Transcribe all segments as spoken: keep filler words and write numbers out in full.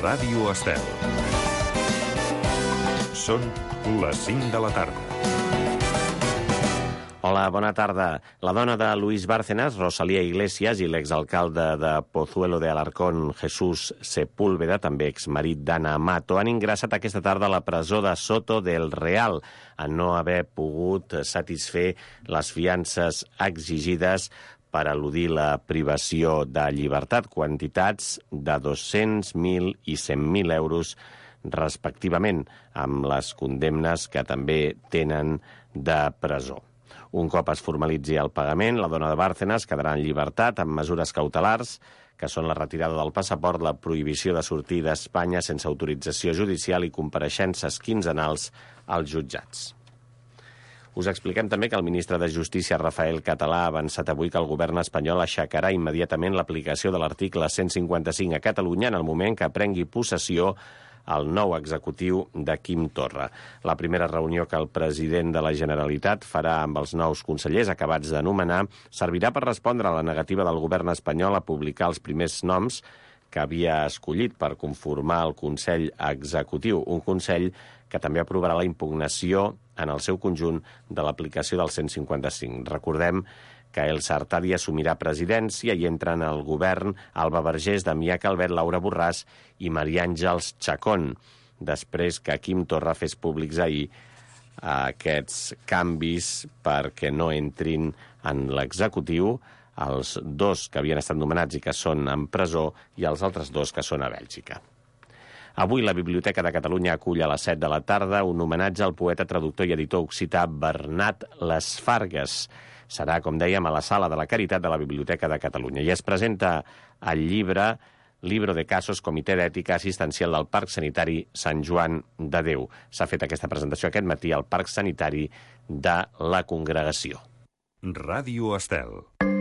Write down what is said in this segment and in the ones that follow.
Ràdio Estel. Són les cinc de la tarda. Hola, bona tarda. La dona de Luis Bárcenas, Rosalía Iglesias, i l'exalcalde de Pozuelo de Alarcón, Jesús Sepúlveda, també exmarit d'Ana Amato, han ingressat aquesta tarda a la presó de Soto del Real en no haver pogut satisfer les fiances exigides per eludir la privació de llibertat, quantitats de dos-cents mil i cent mil euros respectivament, amb les condemnes que també tenen de presó. Un cop es formalitzi el pagament, la dona de Bárcenas quedarà en llibertat amb mesures cautelars, que són la retirada del passaport, la prohibició de sortir d'Espanya sense autorització judicial i compareixences quinzenals als jutjats. Us expliquem també que el ministre de Justícia, Rafael Català, ha avançat avui que el govern espanyol aixecarà immediatament l'aplicació de l'article cent cinquanta-cinc a Catalunya en el moment que prengui possessió el nou executiu de Quim Torra. La primera reunió que el president de la Generalitat farà amb els nous consellers acabats d'anomenar servirà per respondre a la negativa del govern espanyol a publicar els primers noms que havia escollit per conformar el Consell Executiu, un Consell que també aprovarà la impugnació en el seu conjunt de l'aplicació del cent cinquanta-cinc. Recordem que El Sartadi assumirà presidència i entren al govern Alba Vergés, Damià Calvet, Laura Borràs i Maria Àngels Chacón, després que Quim Torra fes públics ahir aquests canvis perquè no entrin en l'executiu els dos que havien estat nomenats i que són en presó i els altres dos que són a Bèlgica. Avui la Biblioteca de Catalunya acull a les set de la tarda un homenatge al poeta, traductor i editor occità Bernat Les Fargues. Serà, com dèiem, a la Sala de la Caritat de la Biblioteca de Catalunya. I es presenta el llibre Libro de Casos, Comitè d'Ètica Assistencial del Parc Sanitari Sant Joan de Déu. S'ha fet aquesta presentació aquest matí al Parc Sanitari de la Congregació. Ràdio Estel.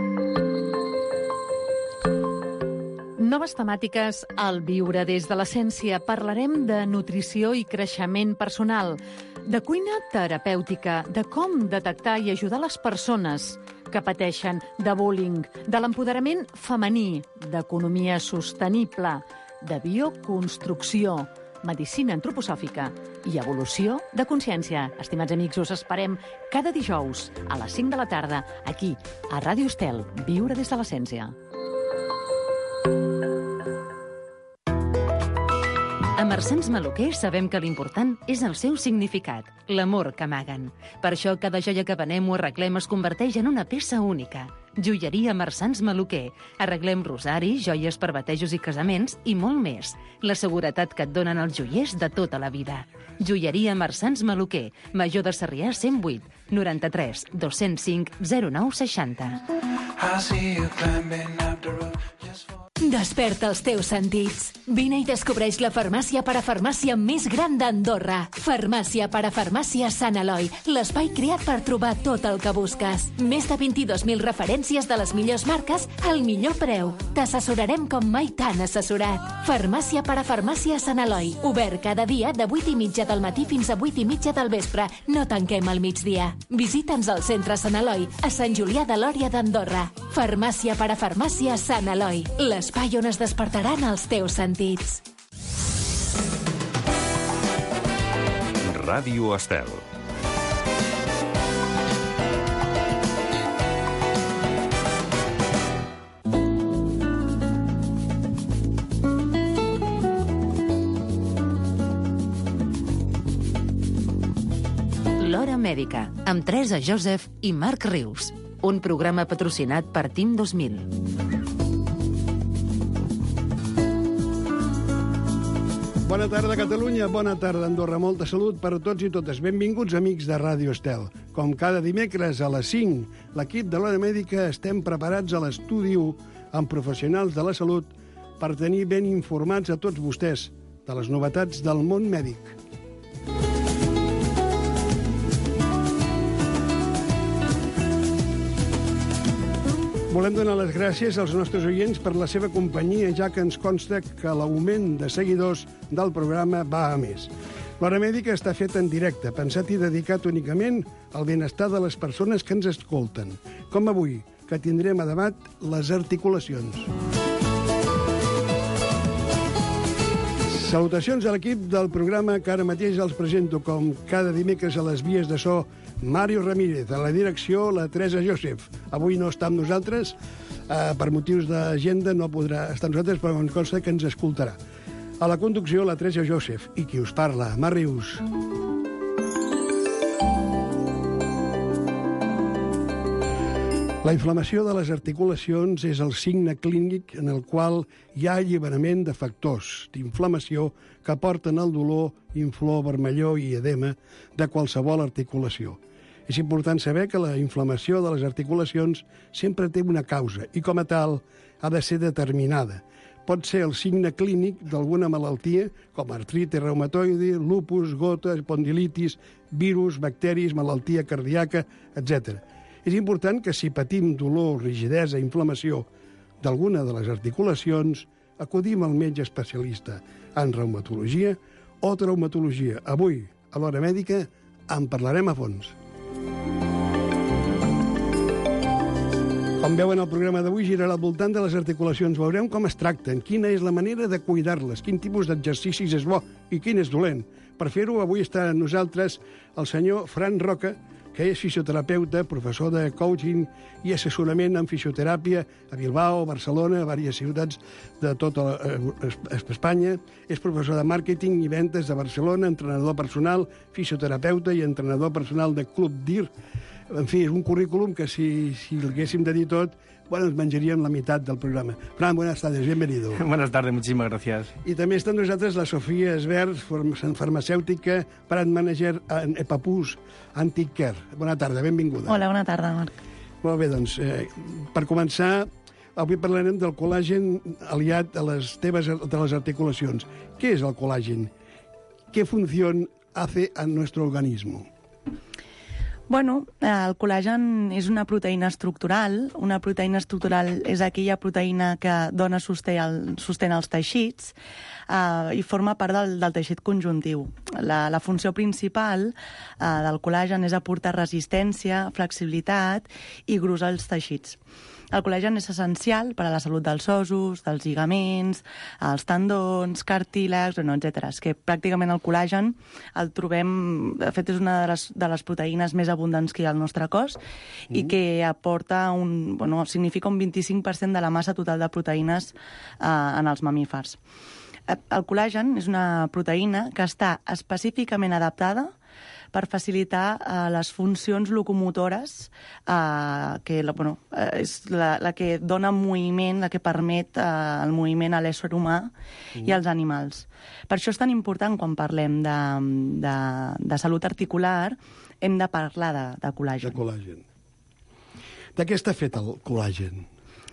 Noves temàtiques al Viure des de l'Essència. Parlarem de nutrició i creixement personal, de cuina terapèutica, de com detectar i ajudar les persones que pateixen de bullying, de l'empoderament femení, d'economia sostenible, de bioconstrucció, medicina antroposòfica i evolució de consciència. Estimats amics, us esperem cada dijous a les cinc de la tarda, aquí, a Ràdio Estel, Viure des de l'Essència. A Marsans Maluquer sabem que l'important és el seu significat, l'amor que amaguen. Per això cada joia que venem o arreglem es converteix en una peça única. Joieria Marsans Maluquer. Arreglem rosaris, joies per batejos i casaments i molt més. La seguretat que et donen els joiers de tota la vida. Joieria Marsans Maluquer. Major de Sarrià cent vuit, noranta-tres, dos-cents cinc, zero nou seixanta. Desperta els teus sentits. Vine i descobreix la farmàcia parafarmàcia més gran d'Andorra. Farmàcia parafarmàcia Sant Eloi, l'espai creat per trobar tot el que busques. Més de vint-i-dos mil referències de les millors marques al millor preu. T'assessorarem com mai t'han assessorat. Farmàcia parafarmàcia Sant Eloi, obert cada dia de vuit i mitja del matí fins a vuit i mitja del vespre. No tanquem al migdia. Visita'ns al centre Sant Eloi, a Sant Julià de Lòria d'Andorra. Farmàcia parafarmàcia Sant Eloi, l'espai on es despertaran els teus sentits. Ràdio Estel. L'Hora Mèdica, amb Teresa Joseph i Marc Rius. Un programa patrocinat per Team dos mil. Bona tarda, Catalunya. Bona tarda, Andorra. Molta salut per a tots i totes. Benvinguts, amics de Ràdio Estel. Com cada dimecres a les cinc, l'equip de l'Hora Mèdica estem preparats a l'estudi amb professionals de la salut per tenir ben informats a tots vostès de les novetats del món mèdic. Volem donar les gràcies als nostres oients per la seva companyia, ja que ens consta que l'augment de seguidors del programa va a més. L'Hora Mèdica està feta en directe, pensat i dedicat únicament al benestar de les persones que ens escolten, com avui, que tindrem a debat les articulacions. Salutacions a l'equip del programa que ara mateix els presento com cada dimecres a les vies de so Mario Ramírez, a la direcció la Teresa Joseph. Avui no està amb nosaltres, eh, per motius d'agenda no podrà estar amb nosaltres, però em consta que ens escoltarà. A la conducció la Teresa Joseph i qui us parla, Mar Rius. La inflamació de les articulacions és el signe clínic en el qual hi ha alliberament de factors d'inflamació que porten al dolor, inflor, vermellor i edema de qualsevol articulació. És important saber que la inflamació de les articulacions sempre té una causa i, com a tal, ha de ser determinada. Pot ser el signe clínic d'alguna malaltia, com artritis reumatoide, lupus, gota, espondilitis, virus, bacteris, malaltia cardíaca, etcètera. És important que si patim dolor, rigidesa, inflamació d'alguna de les articulacions, acudim al metge especialista en reumatologia o traumatologia. Avui, a l'Hora Mèdica, en parlarem a fons. Com veuen, el programa d'avui girarà al voltant de les articulacions. Veurem com es tracten, quina és la manera de cuidar-les, quin tipus d'exercicis és bo i quin és dolent. Per fer-ho, avui està amb nosaltres el senyor Fran Roca, que és fisioterapeuta, professor de coaching i assessorament en fisioteràpia a Bilbao, Barcelona, a diverses ciutats de tota Espanya. És professor de màrqueting i ventes de Barcelona, entrenador personal, fisioterapeuta i entrenador personal de Club D I R. En fi, és un currículum que si, si el haguéssim de dir tot, bueno, ens menjaríem la meitat del programa. Fran, buenas tardes, bienvenido. Buenas tardes, muchísimas gracias. I també està amb nosaltres la Sofia Esbert, farmacèutica, brand manager en Epapus Anticare. Bona tarda, benvinguda. Hola, bona tarda, Marc. Molt bé, doncs, eh, per començar, avui parlarem del col·làgen aliat a les teves de les articulacions. Què és el col·làgen? ¿Qué función hace a nuestro organismo? Bueno, el col·làgen és una proteïna estructural. Una proteïna estructural és aquella proteïna que dona sostén, sostén als teixits eh, i forma part del, del teixit conjuntiu. La, la funció principal eh, del col·làgen és aportar resistència, flexibilitat i gruix als teixits. El col·làgen és essencial per a la salut dels ossos, dels lligaments, els tendons, cartílags, no, etcètera. És que pràcticament el col·làgen el trobem... De fet, és una de les, de les proteïnes més abundants que hi ha al nostre cos mm. i que aporta un... Bueno, significa un vint-i-cinc per cent de la massa total de proteïnes eh, en els mamífers. El col·làgen és una proteïna que està específicament adaptada per facilitar eh, les funcions locomotores, eh, que la, bueno, eh, és la, la que dona moviment, la que permet eh, el moviment a l'ésser humà mm. i als animals. Per això és tan important, quan parlem de, de, de salut articular, hem de parlar de, de col·làgen. De col·làgen. De què està fet el col·làgen?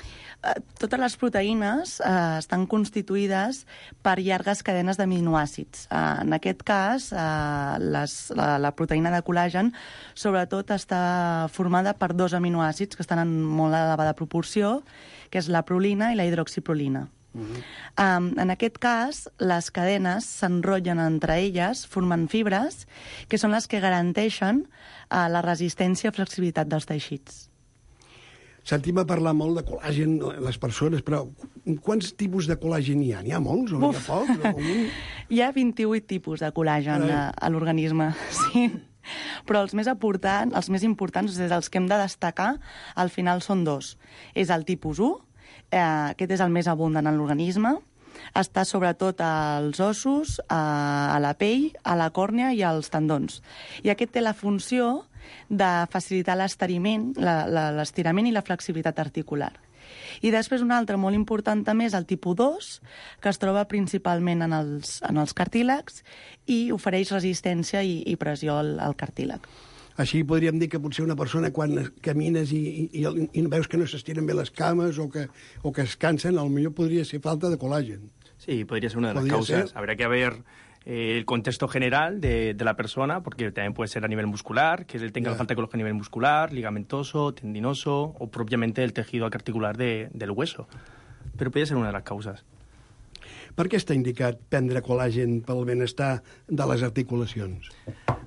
Totes les proteïnes eh, estan constituïdes per llargues cadenes d'aminoàcids. Eh, en aquest cas, eh, les, la, la proteïna de col·làgen sobretot està formada per dos aminoàcids que estan en molt elevada proporció, que és la prolina i la hidroxiprolina. Mm-hmm. Um, en aquest cas, les cadenes s'enrotllen entre elles, formant fibres, que són les que garanteixen uh, la resistència i flexibilitat dels teixits. Sentim a parlar molt de col·làgen les persones, però quants tipus de col·làgen hi ha? N'hi ha molts o n'hi ha pocs? O un... Hi ha vint-i-vuit tipus de col·làgen a, a l'organisme, sí. Però els més, important, els més importants, és els que hem de destacar, al final són dos. És el tipus u, eh, aquest és el més abundant en l'organisme, està sobretot als ossos, a, a la pell, a la còrnea i als tendons. I aquest té la funció de facilitar l'estirament, l'estirament i la flexibilitat articular. I després un altre molt important també és el tipus dos, que es troba principalment en els, en els cartílags i ofereix resistència i, i pressió al, al cartílag. Així podríem dir que potser una persona quan camines i, i, i veus que no s'estiren bé les cames o que, o que es cansen, potser podria ser falta de col·làgen. Sí, podría ser una de las causas. Ser? Habría que ver eh, el contexto general de, de la persona, porque también puede ser a nivel muscular, que él tenga yeah. falta de colágeno a nivel muscular, ligamentoso, tendinoso, o propiamente el tejido articular de, del hueso. Pero podría ser una de las causas. Per què està indicat prendre col·làgen pel benestar de les articulacions?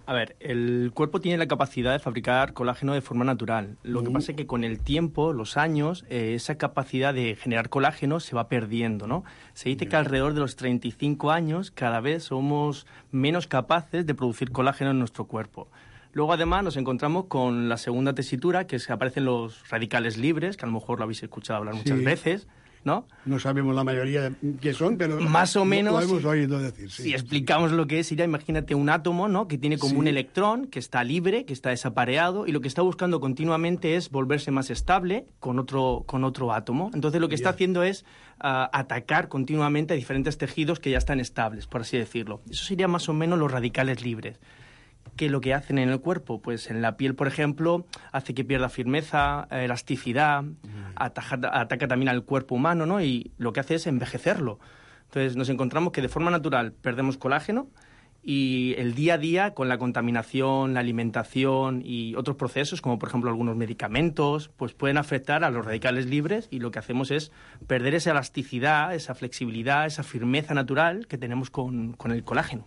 A ver, el cuerpo tiene la capacidad de fabricar colágeno de forma natural. Lo mm. que pasa es que con el tiempo, los años, eh, esa capacidad de generar colágeno se va perdiendo, ¿no? Se dice que alrededor de los treinta y cinco años cada vez somos menos capaces de producir colágeno en nuestro cuerpo. Luego, además, nos encontramos con la segunda tesitura, que es que aparecen los radicales libres, que a lo mejor lo habéis escuchado hablar muchas sí. veces, ¿no? No sabemos la mayoría qué son, pero más o menos, lo hemos oído decir. Sí. Si explicamos lo que es, sería, imagínate un átomo, ¿no? Que tiene como sí. un electrón, que está libre, que está desapareado, y lo que está buscando continuamente es volverse más estable con otro, con otro átomo. Entonces, lo que yeah. está haciendo es uh, atacar continuamente a diferentes tejidos que ya están estables, por así decirlo. Eso sería más o menos los radicales libres. ¿Qué es lo que hacen en el cuerpo? Pues en la piel, por ejemplo, hace que pierda firmeza, elasticidad, mm. ataja, ataca también al cuerpo humano, ¿no? Y lo que hace es envejecerlo. Entonces nos encontramos que de forma natural perdemos colágeno y el día a día, con la contaminación, la alimentación y otros procesos, como por ejemplo algunos medicamentos, pues pueden afectar a los radicales libres, y lo que hacemos es perder esa elasticidad, esa flexibilidad, esa firmeza natural que tenemos con, con el colágeno.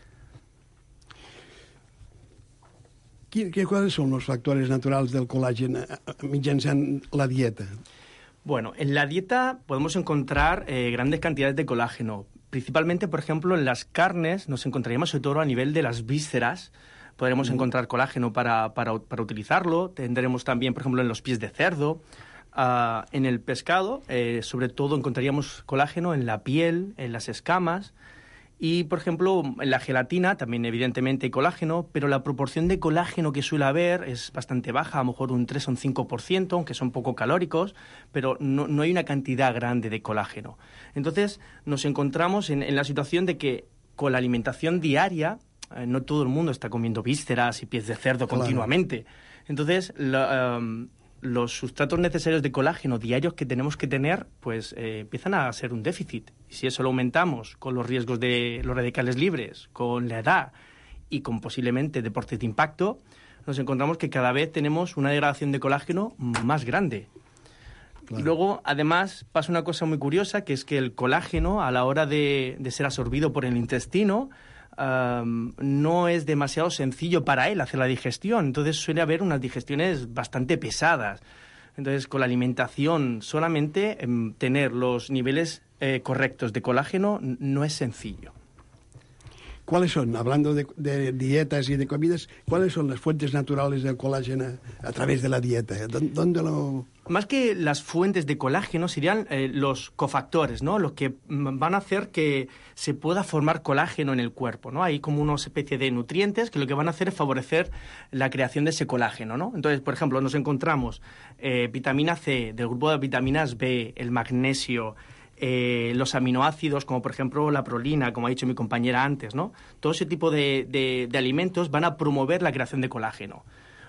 ¿Qué, ¿Cuáles son los factores naturales del colágeno mitjançant la dieta? Bueno, en la dieta podemos encontrar eh, grandes cantidades de colágeno. Principalmente, por ejemplo, en las carnes nos encontraríamos sobre todo a nivel de las vísceras. Podremos mm. encontrar colágeno para, para, para utilizarlo. Tendremos también, por ejemplo, en los pies de cerdo. Uh, en el pescado, eh, sobre todo, encontraríamos colágeno en la piel, en las escamas. Y, por ejemplo, en la gelatina también evidentemente hay colágeno, pero la proporción de colágeno que suele haber es bastante baja, a lo mejor un tres o un cinco por ciento, aunque son poco calóricos, pero no, no hay una cantidad grande de colágeno. Entonces, nos encontramos en, en la situación de que con la alimentación diaria, eh, no todo el mundo está comiendo vísceras y pies de cerdo claro. continuamente. Entonces, la, um, los sustratos necesarios de colágeno diarios que tenemos que tener, pues eh, empiezan a ser un déficit. Y si eso lo aumentamos con los riesgos de los radicales libres, con la edad y con posiblemente deportes de impacto, nos encontramos que cada vez tenemos una degradación de colágeno más grande. Claro. Y luego, además, pasa una cosa muy curiosa, que es que el colágeno, a la hora de, de ser absorbido por el intestino, Um, no es demasiado sencillo para él hacer la digestión. Entonces suele haber unas digestiones bastante pesadas. Entonces, con la alimentación solamente um, tener los niveles eh, correctos de colágeno no es sencillo. ¿Cuáles son, hablando de, de dietas y de comidas, cuáles son las fuentes naturales del colágeno a través de la dieta? ¿Dónde lo...? Más que las fuentes de colágeno serían eh, los cofactores, ¿no? Los que van a hacer que se pueda formar colágeno en el cuerpo, ¿no? Hay como una especie de nutrientes que lo que van a hacer es favorecer la creación de ese colágeno, ¿no? Entonces, por ejemplo, nos encontramos eh, vitamina C, del grupo de vitaminas B, el magnesio, Eh, los aminoácidos, como por ejemplo la prolina, como ha dicho mi compañera antes, ¿no? Todo ese tipo de, de, de alimentos van a promover la creación de colágeno.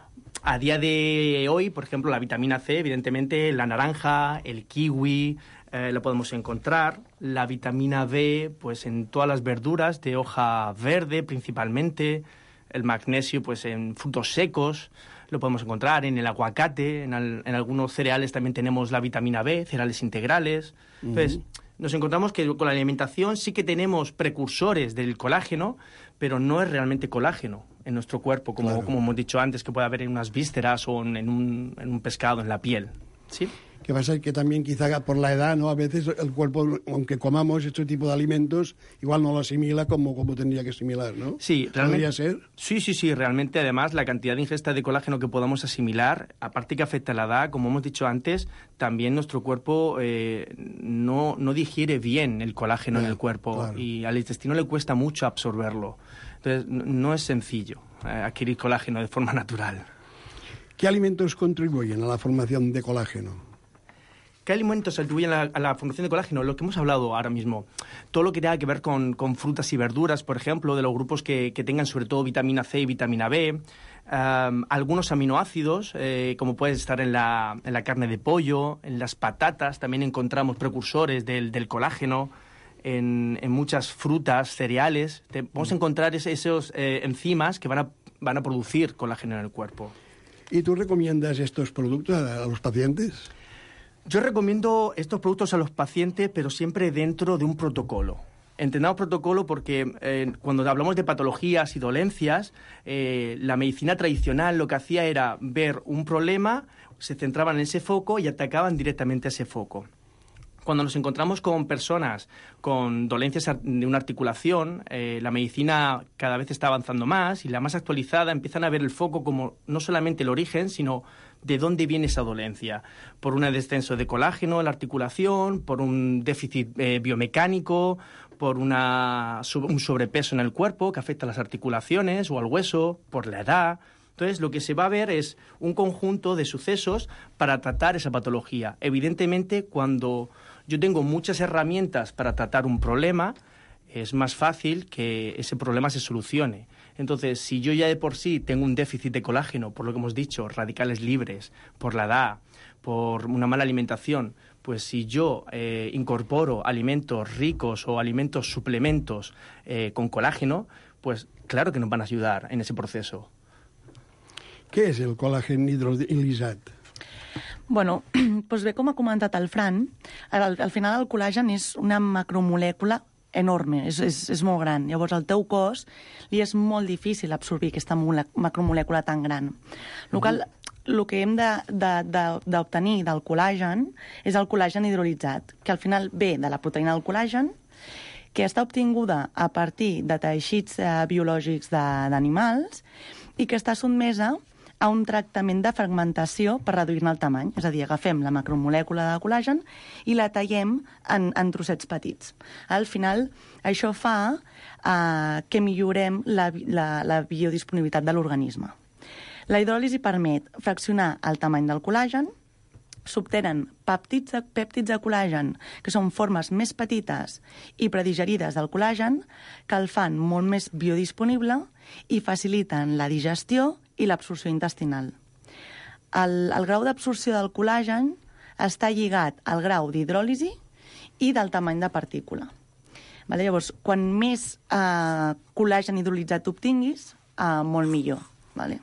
A día de hoy, por ejemplo, la vitamina C, evidentemente, la naranja, el kiwi, eh, lo podemos encontrar. La vitamina B, pues en todas las verduras de hoja verde principalmente. El magnesio, pues en frutos secos. Lo podemos encontrar en el aguacate, en, al, en algunos cereales también tenemos la vitamina B, cereales integrales. Uh-huh. Entonces, nos encontramos que con la alimentación sí que tenemos precursores del colágeno, pero no es realmente colágeno en nuestro cuerpo, como, claro. como hemos dicho antes, que puede haber en unas vísceras o en un, en un pescado, en la piel. ¿Sí? Que pasa es que también quizá por la edad, ¿no? A veces el cuerpo, aunque comamos este tipo de alimentos, igual no lo asimila como, como tendría que asimilar, ¿no? Sí, realmente. ¿Podría ser? Sí, sí, sí. Realmente, además, la cantidad de ingesta de colágeno que podamos asimilar, aparte que afecta a la edad, como hemos dicho antes, también nuestro cuerpo eh, no, no digiere bien el colágeno claro, en el cuerpo claro. y al intestino le cuesta mucho absorberlo. Entonces, no es sencillo eh, adquirir colágeno de forma natural. ¿Qué alimentos contribuyen a la formación de colágeno? ¿Qué alimentos contribuyen a la, a la formación de colágeno? Lo que hemos hablado ahora mismo. Todo lo que tenga que ver con, con frutas y verduras, por ejemplo, de los grupos que, que tengan sobre todo vitamina C y vitamina B. Um, algunos aminoácidos, eh, como puede estar en la, en la carne de pollo, en las patatas, también encontramos precursores del, del colágeno. En, en muchas frutas, cereales, te, vamos a encontrar es, esos eh, enzimas que van a, van a producir colágeno en el cuerpo. ¿Y tú recomiendas estos productos a, a los pacientes? Yo recomiendo estos productos a los pacientes, pero siempre dentro de un protocolo. Entendamos protocolo porque eh, cuando hablamos de patologías y dolencias, eh, la medicina tradicional lo que hacía era ver un problema, se centraban en ese foco y atacaban directamente a ese foco. Cuando nos encontramos con personas con dolencias de una articulación, eh, la medicina cada vez está avanzando más y la más actualizada empiezan a ver el foco como no solamente el origen, sino de dónde viene esa dolencia. Por un descenso de colágeno en la articulación, por un déficit eh, biomecánico, por una, un sobrepeso en el cuerpo que afecta a las articulaciones o al hueso, por la edad. Entonces, lo que se va a ver es un conjunto de sucesos para tratar esa patología. Evidentemente, cuando yo tengo muchas herramientas para tratar un problema, es más fácil que ese problema se solucione. Entonces, si yo ya de por sí tengo un déficit de colágeno, por lo que hemos dicho, radicales libres, por la edad, por una mala alimentación, pues si yo eh, incorporo alimentos ricos o alimentos suplementos eh, con colágeno, pues claro que nos van a ayudar en ese proceso. Què és el col·làgen hidrolitzat? Bueno, doncs bé, com ha comentat el Fran, al, al final el col·làgen és una macromolècula enorme, és, és, és molt gran. Llavors, al teu cos li és molt difícil absorbir aquesta macromolècula tan gran. El que, el que hem d'obtenir de, de, del col·làgen és el col·làgen hidrolitzat, que al final ve de la proteïna del col·làgen, que està obtinguda a partir de teixits eh, biològics d'animals i que està sotmesa a un tractament de fragmentació per reduir-ne el tamany. És a dir, agafem la macromolècula de col·làgen i la tallem en, en trossets petits. Al final, això fa eh, que millorem la, la, la biodisponibilitat de l'organisme. La hidròlisi permet fraccionar el tamany del col·làgen, s'obtenen pèptids de, pèptids de col·làgen, que són formes més petites i predigerides del col·làgen, que el fan molt més biodisponible i faciliten la digestió i l'absorció intestinal. El, el grau d'absorció del col·làgen està lligat al grau d'hidròlisi i del tamany de partícula. Vale? Llavors, quan més eh, col·làgen hidrolitzat obtinguis, eh, molt millor. Vale?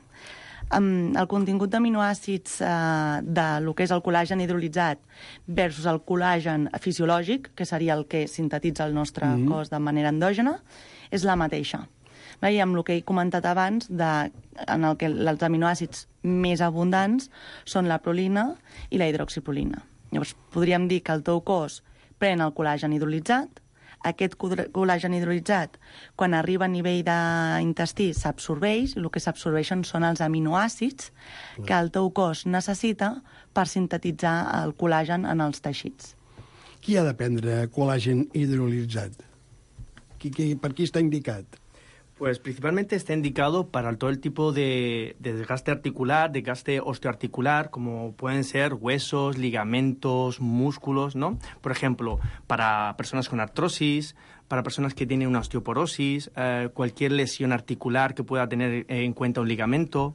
Um, el contingut d'aminoàcids uh, de lo que és el col·làgen hidrolitzat versus el col·làgen fisiològic, que seria el que sintetitza el nostre mm-hmm. cos de manera endògena, és la mateixa. I amb el que he comentat abans, de, en el que els aminoàcids més abundants són la prolina i la hidroxiprolina. Llavors, podríem dir que el teu cos pren el col·làgen hidrolitzat, aquest col·làgen hidrolitzat, quan arriba a nivell d'intestí, s'absorbeix, i el que s'absorbeixen són els aminoàcids que el teu cos necessita per sintetitzar el col·làgen en els teixits. Qui ha de prendre col·làgen hidrolitzat? Qui, qui, per qui està indicat? Pues principalmente está indicado para todo el tipo de, de desgaste articular, desgaste osteoarticular, como pueden ser huesos, ligamentos, músculos, ¿no? Por ejemplo, para personas con artrosis, para personas que tienen una osteoporosis, eh, cualquier lesión articular que pueda tener en cuenta un ligamento.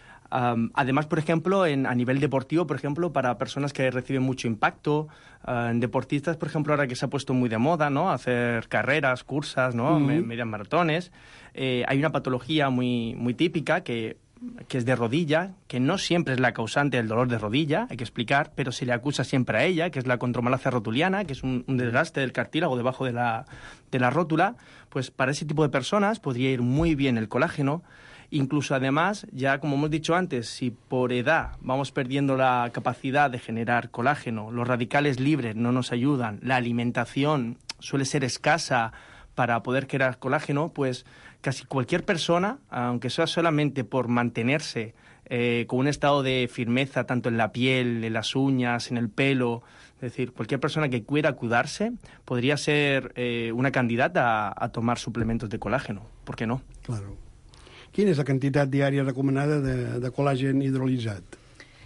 Um, además, por ejemplo, en, a nivel deportivo, por ejemplo, para personas que reciben mucho impacto, uh, en deportistas, por ejemplo, ahora que se ha puesto muy de moda, ¿no? Hacer carreras, cursas, ¿no? Mm-hmm. Medias maratones. Eh, hay una patología muy, muy típica que, que es de rodilla, que no siempre es la causante del dolor de rodilla, hay que explicar, pero se le acusa siempre a ella, que es la condromalacia rotuliana, que es un, un desgaste del cartílago debajo de la, de la rótula. Pues para ese tipo de personas podría ir muy bien el colágeno. Incluso, además, ya como hemos dicho antes, si por edad vamos perdiendo la capacidad de generar colágeno, los radicales libres no nos ayudan, la alimentación suele ser escasa para poder crear colágeno, pues casi cualquier persona, aunque sea solamente por mantenerse eh, con un estado de firmeza tanto en la piel, en las uñas, en el pelo, es decir, cualquier persona que quiera cuidarse podría ser eh, una candidata a, a tomar suplementos de colágeno. ¿Por qué no? Claro. Quina és la quantitat diària recomanada de, de col·làgen hidrolitzat?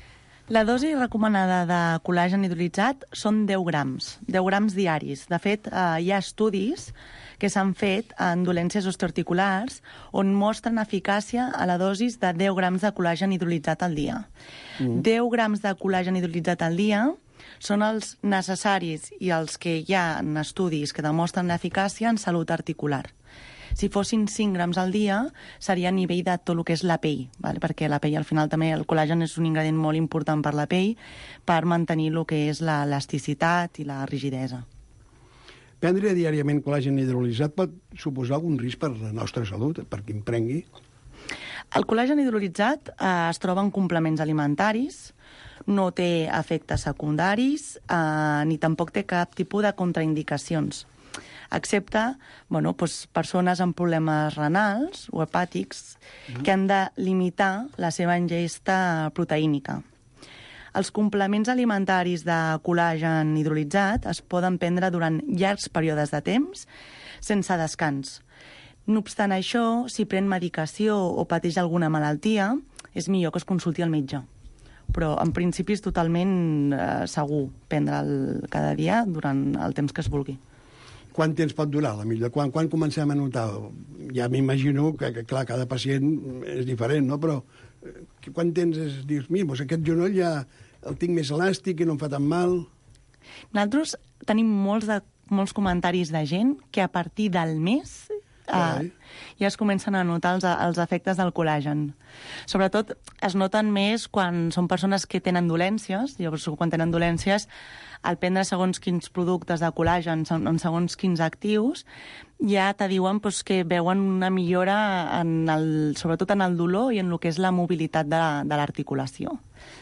La dosi recomanada de col·làgen hidrolitzat són deu grams, deu grams diaris. De fet, eh, hi ha estudis que s'han fet en dolències osteoarticulars on mostren eficàcia a la dosi de deu grams de col·làgen hidrolitzat al dia. Mm. deu grams de col·làgen hidrolitzat al dia són els necessaris i els que hi ha en estudis que demostren l'eficàcia en salut articular. Si fossin cinc grams al dia, seria a nivell de tot el que és la pell, vale? Perquè la pell, al final, també el col·làgen és un ingredient molt important per la pell per mantenir el que és l'elasticitat i la rigidesa. Prendre diàriament col·làgen hidrolitzat pot suposar algun risc per la nostra salut, per qui en prengui? El col·làgen hidrolitzat eh, es troba en complements alimentaris, no té efectes secundaris eh, ni tampoc té cap tipus de contraindicacions, excepte bueno, doncs, persones amb problemes renals o hepàtics mm. que han de limitar la seva ingesta proteínica. Els complements alimentaris de col·làgen hidrolitzat es poden prendre durant llargs períodes de temps sense descans. No obstant això, si pren medicació o pateix alguna malaltia, és millor que es consulti al metge. Però, en principi, és totalment eh, segur prendre'l cada dia durant el temps que es vulgui. Quant temps pot durar, la millor? Quan, quan comencem a notar? Ja m'imagino que, que, clar, cada pacient és diferent, no? Però eh, quan temps es, dius, mira, doncs aquest genoll ja el tinc més elàstic i no em fa tan mal? Nosaltres tenim molts, de, molts comentaris de gent que a partir del mes Uh, ja es comencen a notar els, els efectes del col·làgen. Sobretot es noten més quan són persones que tenen dolències. Llavors, quan tenen dolències, al prendre segons quins productes de col·làgen en segons quins actius, ja te diuen pues, que veuen una millora en el, sobretot en el dolor i en el que és la mobilitat de, de l'articulació.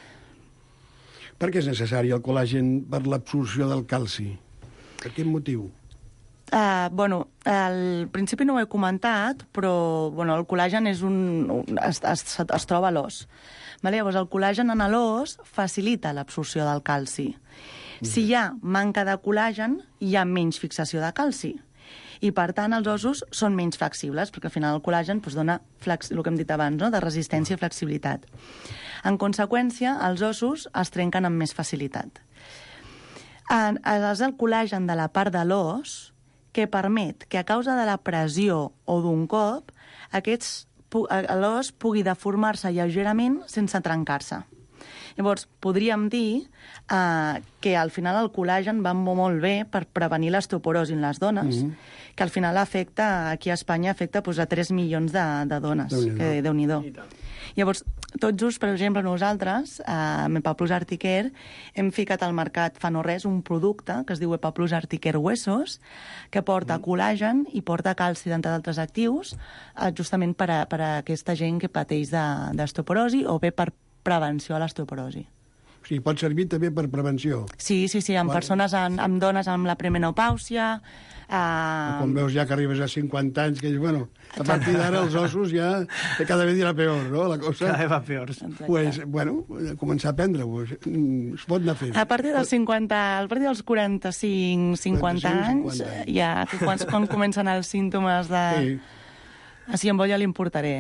Per què és necessari el col·làgen per l'absorció del calci? Per quin motiu? Uh, bueno, al principi no ho he comentat, però bueno, el col·làgen és un, un, es, es, es troba a l'os. Vale? Llavors, el col·làgen en l'os facilita l'absorció del calci. Si hi ha manca de col·làgen, hi ha menys fixació de calci. I, per tant, els ossos són menys flexibles, perquè al final el col·làgen doncs, dona flex, el que hem dit abans, no? De resistència i flexibilitat. En conseqüència, els ossos es trenquen amb més facilitat. En, és el col·làgen de la part de l'os que permet que a causa de la pressió o d'un cop aquests, l'os pugui deformar-se lleugerament sense trencar-se. Llavors, podríem dir eh, que al final el col·làgen va molt bé per prevenir l'osteoporosi en les dones, mm-hmm. que al final afecta, aquí a Espanya, afecta doncs, a tres milions de, de dones. Déu-n'hi-do. Que, Déu-n'hi-do. Llavors, tot just, per exemple, nosaltres, a Epaplus Articare, hem ficat al mercat fa no res un producte que es diu Epaplus Articare Huesos, que porta mm. col·làgen i porta calci d'entre d'altres actius, eh, justament per a, per a aquesta gent que pateix d'osteoporosi o bé per prevenció a l'osteoporosi. O sigui, pot servir també per prevenció. Sí, sí, sí, amb Quan... persones, amb, amb dones amb la premenopàusia... Uh... Quan veus ja que arribes a cinquanta anys, que dius, bueno, a partir d'ara els ossos ja cada vegada irà peor, no? La cosa... Cada vegada va peor. Pues, bueno, començar a prendre-ho. Es pot anar fent. A partir dels cinquanta, a partir dels quaranta-cinc, cinquanta anys, anys, ja quan, quan comencen els símptomes de... Sí. Així en vol ja li importaré.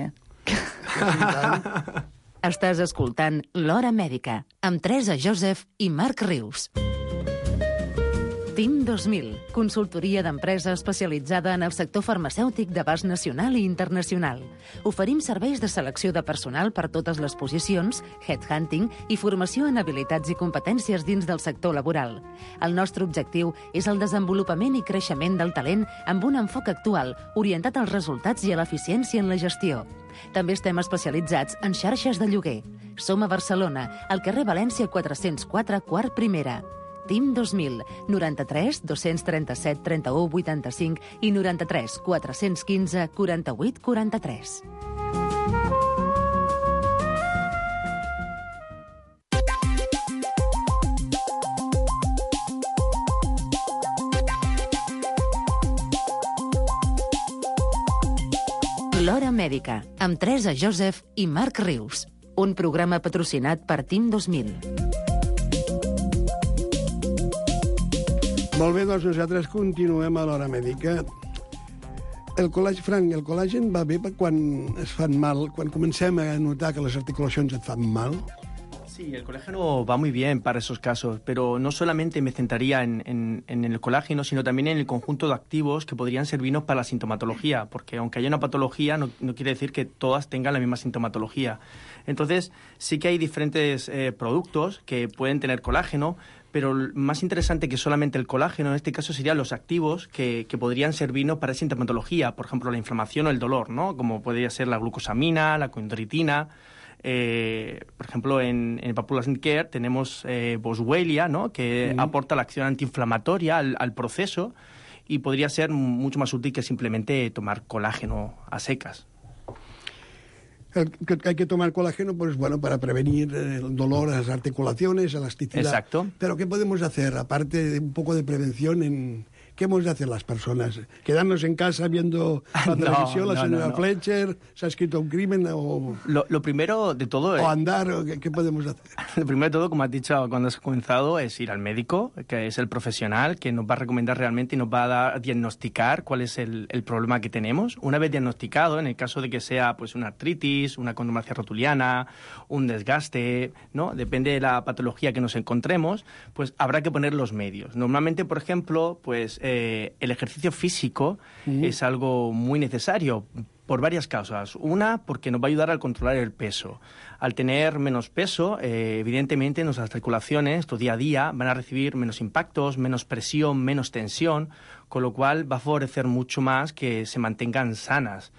Estàs escoltant L'Hora Mèdica, amb Teresa Joseph i Marc Rius. TIM dos mil, consultoria d'empresa especialitzada en el sector farmacèutic d'abast nacional i internacional. Oferim serveis de selecció de personal per totes les posicions, headhunting i formació en habilitats i competències dins del sector laboral. El nostre objectiu és el desenvolupament i creixement del talent amb un enfoc actual, orientat als resultats i a l'eficiència en la gestió. També estem especialitzats en xarxes de lloguer. Som a Barcelona, al carrer València quatre-cents quatre, quart primera. TIM dos mil, noranta-tres dos-cents trenta-set trenta-u vuitanta-cinc i noranta-tres quatre-cents quinze quaranta-vuit quaranta-tres. L'Hora Mèdica, amb Teresa Joseph i Marc Rius. Un programa patrocinat per TIM dos mil. Molt bé, doncs nosaltres continuem a l'Hora Mèdica. El col·làgen, Frank, el col·làgen va bé quan es fan mal, quan comencem a notar que les articulacions et fan mal? Sí, el colágeno va muy bien para esos casos, pero no solamente me centraría en, en, en el colágeno, sino también en el conjunto de activos que podrían servirnos para la sintomatología, porque aunque haya una patología, no, no quiere decir que todas tengan la misma sintomatología. Entonces, sí que hay diferentes eh, productos que pueden tener colágeno, pero más interesante que solamente el colágeno, en este caso, serían los activos que, que podrían servirnos para esa sintomatología, por ejemplo, la inflamación o el dolor, ¿no? Como podría ser la glucosamina, la condroitina. Eh, por ejemplo, en, en Epaplus Articare tenemos eh, Boswellia, ¿no? Que uh-huh. aporta la acción antiinflamatoria al, al proceso. y podría ser mucho más útil que simplemente tomar colágeno a secas. El, que hay que tomar colágeno, pues bueno, para prevenir el dolor a las articulaciones, elasticidad. Exacto. Pero ¿qué podemos hacer, aparte de un poco de prevención en... ¿Qué hemos de hacer las personas? ¿Quedarnos en casa viendo la no, televisión, la no, señora no, no. Fletcher, se ha escrito un crimen o... Lo, lo primero de todo... O andar, o ¿qué, ¿qué podemos hacer? Lo primero de todo, como has dicho cuando has comenzado, es ir al médico, que es el profesional, que nos va a recomendar realmente y nos va a, dar, a diagnosticar cuál es el, el problema que tenemos. Una vez diagnosticado, en el caso de que sea pues una artritis, una condromalia rotuliana, un desgaste, ¿no? Depende de la patología que nos encontremos, pues habrá que poner los medios. Normalmente, por ejemplo, pues... Eh, el ejercicio físico uh-huh. es algo muy necesario por varias causas. Una, porque nos va a ayudar a controlar el peso. Al tener menos peso, eh, evidentemente nuestras articulaciones, nuestro día a día, van a recibir menos impactos, menos presión, menos tensión, con lo cual va a favorecer mucho más que se mantengan sanas.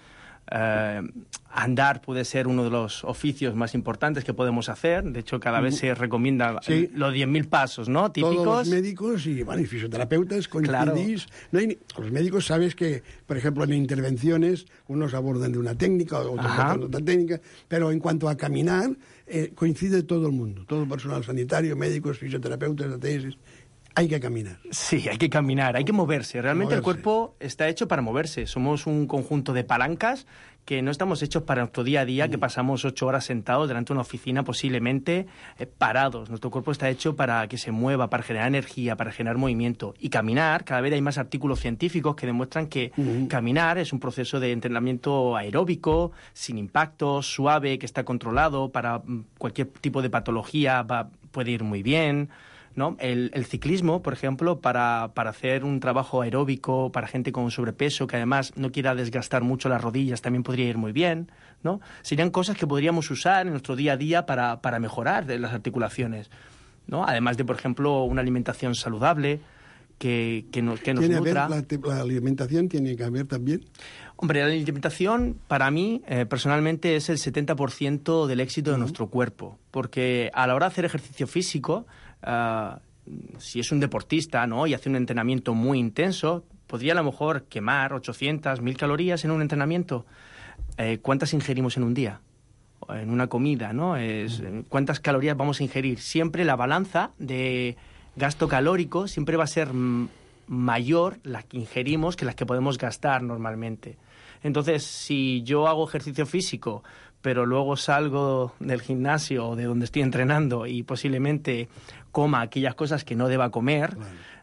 Uh, andar puede ser uno de los oficios más importantes que podemos hacer. De hecho, cada vez se recomienda sí. los diez mil pasos, ¿no? Típicos. Todos los médicos y, bueno, y fisioterapeutas coincidís. Claro. No hay, los médicos sabes que, por ejemplo, en intervenciones unos abordan de una técnica, otros de otra técnica, pero en cuanto a caminar, eh, coincide todo el mundo, todo el personal sanitario, médicos, fisioterapeutas, A T S. Hay que caminar. Sí, hay que caminar, hay que moverse. Realmente moverse. El cuerpo está hecho para moverse. Somos un conjunto de palancas que no estamos hechos para nuestro día a día, mm. que pasamos ocho horas sentados delante de una oficina, posiblemente eh, parados. Nuestro cuerpo está hecho para que se mueva, para generar energía, para generar movimiento. Y caminar, cada vez hay más artículos científicos que demuestran que mm. caminar es un proceso de entrenamiento aeróbico, sin impacto, suave, que está controlado, para cualquier tipo de patología va, puede ir muy bien, ¿no? El, el ciclismo, por ejemplo, para, para hacer un trabajo aeróbico para gente con sobrepeso, que además no quiera desgastar mucho las rodillas, también podría ir muy bien, ¿no? Serían cosas que podríamos usar en nuestro día a día para, para mejorar las articulaciones, ¿no? Además de, por ejemplo, una alimentación saludable que, que nos, que nos ¿Tiene nutra. A ver, la, la alimentación tiene que haber también? Hombre, la alimentación, para mí, eh, personalmente, es el setenta por ciento del éxito de uh-huh. nuestro cuerpo, porque a la hora de hacer ejercicio físico, Uh, si es un deportista, ¿no?, y hace un entrenamiento muy intenso, podría a lo mejor quemar ochocientas, mil calorías en un entrenamiento. Eh, ¿Cuántas ingerimos en un día? En una comida, ¿no? Es, ¿cuántas calorías vamos a ingerir? Siempre la balanza de gasto calórico siempre va a ser m- mayor las que ingerimos que las que podemos gastar normalmente. Entonces, si yo hago ejercicio físico, pero luego salgo del gimnasio o de donde estoy entrenando y posiblemente coma aquellas cosas que no deba comer,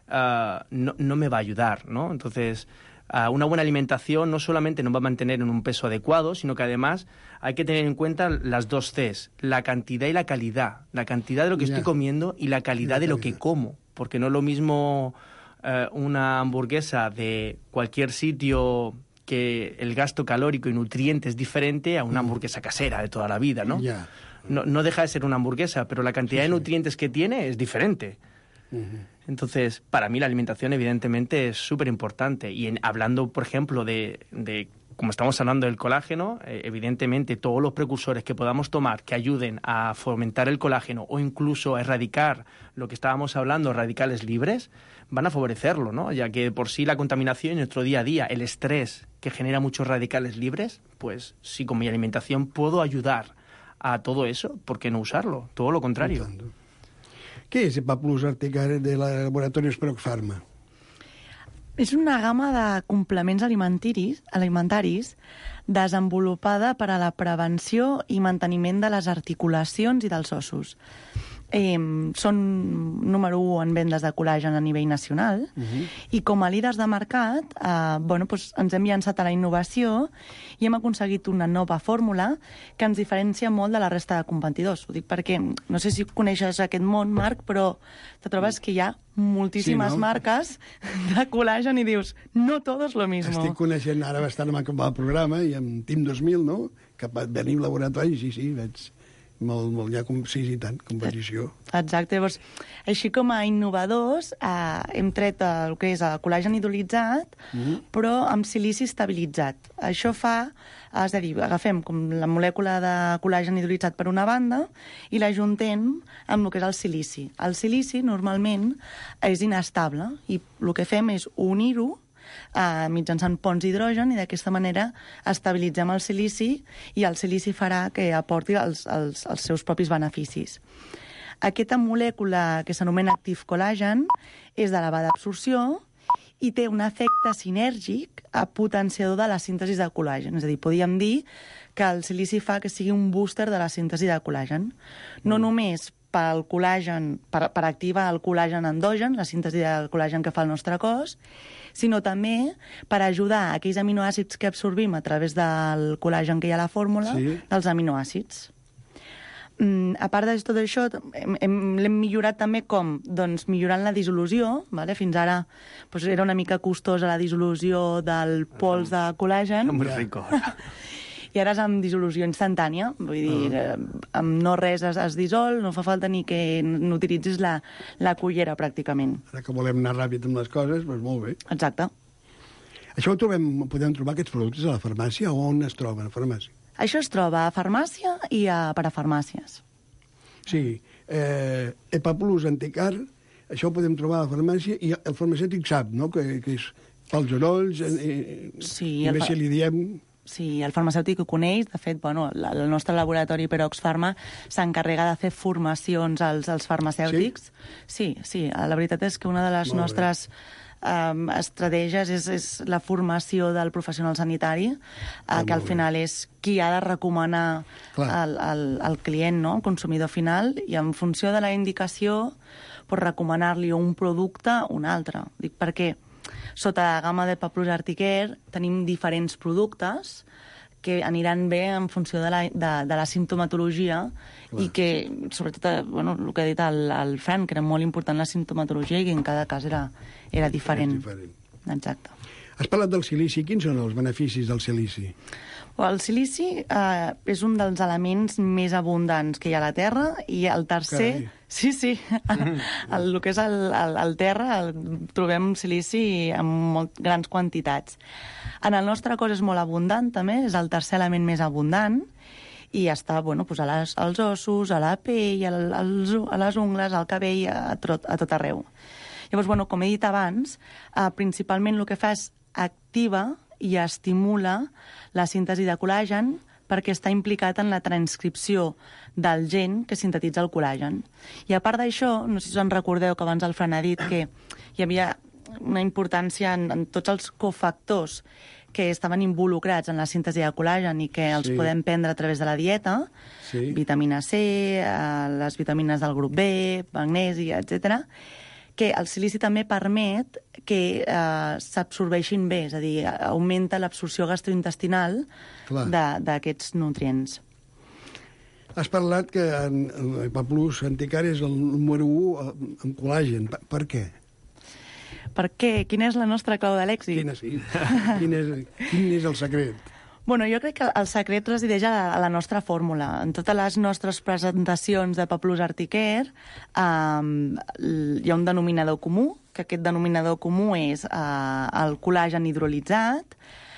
uh, no, no me va a ayudar, ¿no? Entonces, uh, una buena alimentación no solamente nos va a mantener en un peso adecuado, sino que además hay que tener en cuenta las dos Cs, la cantidad y la calidad. La cantidad de lo que yeah. estoy comiendo y la calidad y la de calidad. Lo que como. Porque no es lo mismo uh, una hamburguesa de cualquier sitio que el gasto calórico y nutrientes es diferente a una hamburguesa casera de toda la vida, ¿no? Yeah. No, no deja de ser una hamburguesa, pero la cantidad sí, sí. de nutrientes que tiene es diferente. Uh-huh. Entonces, para mí la alimentación evidentemente es súper importante. Y en, hablando, por ejemplo, de, de, como estamos hablando del colágeno, eh, evidentemente todos los precursores que podamos tomar que ayuden a fomentar el colágeno o incluso a erradicar lo que estábamos hablando, radicales libres, van a favorecerlo, ¿no? Ya que por sí la contaminación en nuestro día a día, el estrés que genera muchos radicales libres, pues sí, con mi alimentación puedo ayudar a todo eso, ¿por qué no usarlo? Todo lo contrario. Què és el Paplus Articaret de Laboratoris Procfarma? És una gamma de complements alimentaris, alimentaris desenvolupada per a la prevenció i manteniment de les articulacions i dels ossos. Eh, són número u en vendes de col·làgen a nivell nacional uh-huh. i com a líders de mercat eh, bueno, doncs ens hem llançat a la innovació i hem aconseguit una nova fórmula que ens diferencia molt de la resta de competidors. Ho dic perquè, no sé si coneixes aquest món, Marc, però te trobes que hi ha moltíssimes sí, no? marques de col·làgen i dius, no tot és lo mismo. Estic coneixent, ara bastant amb el programa i amb Team dos mil, no? Que venim laboratori, sí, sí, veig molt, molt ja, com, sí, sí, tant, competició. Exacte, llavors, així com a innovadors, eh, hem tret el que és el col·làgen hidrolitzat, mm-hmm. però amb silici estabilitzat. Això fa, és a dir, agafem com la molècula de col·làgen hidrolitzat per una banda i l'ajuntem amb el que és el silici. El silici, normalment, és inestable i el que fem és unir-ho eh, mitjançant ponts d'hidrogen, i d'aquesta manera estabilitzem el silici i el silici farà que aporti els, els, els seus propis beneficis. Aquesta molècula que s'anomena active collagen és d'elevada absorció i té un efecte sinèrgic a potenciador de la síntesi de col·làgen. És a dir, podríem dir que el silici fa que sigui un booster de la síntesi de col·làgen. No mm. només pel col·làgen, per, per activar el col·làgen endogen, la síntesi del col·làgen que fa el nostre cos, sinó també per ajudar aquells aminoàcids que absorbim a través del col·làgen que hi ha a la fórmula, sí. dels aminoàcids. Mm, a part de tot això, l'hem millorat també com? Doncs millorant la dissolució. Vale? Fins ara doncs era una mica costosa la dissolució del pols de col·làgen. Molt rico. I ara és amb dissolució instantània. Vull dir, uh. amb no res es, es dissol, no fa falta ni que n'utilitzis la, la cullera, pràcticament. Ara que volem anar ràpid amb les coses, doncs molt bé. Exacte. Això ho trobem, podem trobar aquests productes a la farmàcia o on es troben a la farmàcia? Això es troba a farmàcia i a parafarmàcies. Sí. Eh, Epaplus Anticar, això ho podem trobar a la farmàcia, i el farmacèutic sap, no?, que, que és pels genolls, eh, sí, només si li diem... Sí, el farmacèutic ho coneix. De fet, bueno, el nostre laboratori per Oxfarma s'encarrega de fer formacions als, als farmacèutics. Sí? sí, sí. La veritat és que una de les Molt nostres... Bé. Um, estratègies és, és la formació del professional sanitari, uh, que al final és qui ha de recomanar al, al, al client, no? El consumidor final, i en funció de la indicació pues, recomanar-li un producte o un altre. Dic perquè sota la gamma de Epaplus Articare tenim diferents productes que aniran bé en funció de la, de, de la simptomatologia. Clar. I que, sobretot, bueno, el que ha dit el, el Fran, que era molt important la simptomatologia i que en cada cas era, era diferent. diferent. Exacte. Has parlat del silici. Quins són els beneficis del silici? El silici eh, és un dels elements més abundants que hi ha a la Terra, i el tercer... Carai. Sí, sí. El, el que és el, el, el terra el, trobem silici en molt grans quantitats. En el nostre cos és molt abundant, també, és el tercer element més abundant, i està bueno, doncs a les, als ossos, a la pell, al, als, a les ungles, al cabell, a tot, a tot arreu. Llavors, bueno, com he dit abans, eh, principalment el que fa és activa i estimula la síntesi de col·làgen, perquè està implicat en la transcripció del gen que sintetitza el col·làgen. I a part d'això, no sé si us en recordeu que abans el Fran ha dit que hi havia una importància en, en tots els cofactors que estaven involucrats en la síntesi de col·làgen i que els sí. podem prendre a través de la dieta, sí. vitamina C, les vitamines del grup B, magnesi, etcètera, que el silici també permet que eh, s'absorbeixin bé, és a dir, augmenta l'absorció gastrointestinal d'aquests nutrients. Has parlat que Epaplus Anticar és el número u en col·làgen. Per, per què? Per què? Quina és la nostra clau de l'èxit? Quina, sí. Quin és, quin és el secret? Bueno, jo crec que el secret resideix a la, a la nostra fórmula. En totes les nostres presentacions de Epaplus Articare um, hi ha un denominador comú, que aquest denominador comú és uh, el col·làgen hidrolitzat,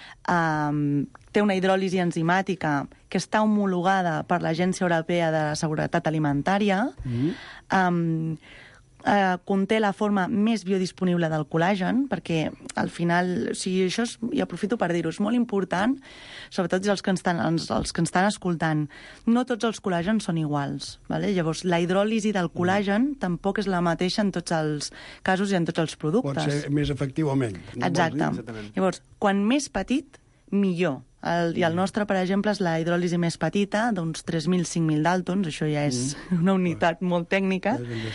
um, té una hidròlisi enzimàtica que està homologada per l'Agència Europea de la Seguretat Alimentària, mm. um, Eh, conté la forma més biodisponible del col·làgen, perquè al final, o sigui, això és, i aprofito per dir-ho, és molt important, sobretot els que, estan, els, els que ens estan escoltant. No tots els col·làgens són iguals. Vale? Llavors, la hidròlisi del col·làgen mm. tampoc és la mateixa en tots els casos i en tots els productes. Pot ser més efectiu o menys. No Exacte. Llavors, quan més petit, millor. El, I el nostre, per exemple, és la hidròlisi més petita, d'uns tres mil a cinc mil daltons, això ja és mm. una unitat molt tècnica.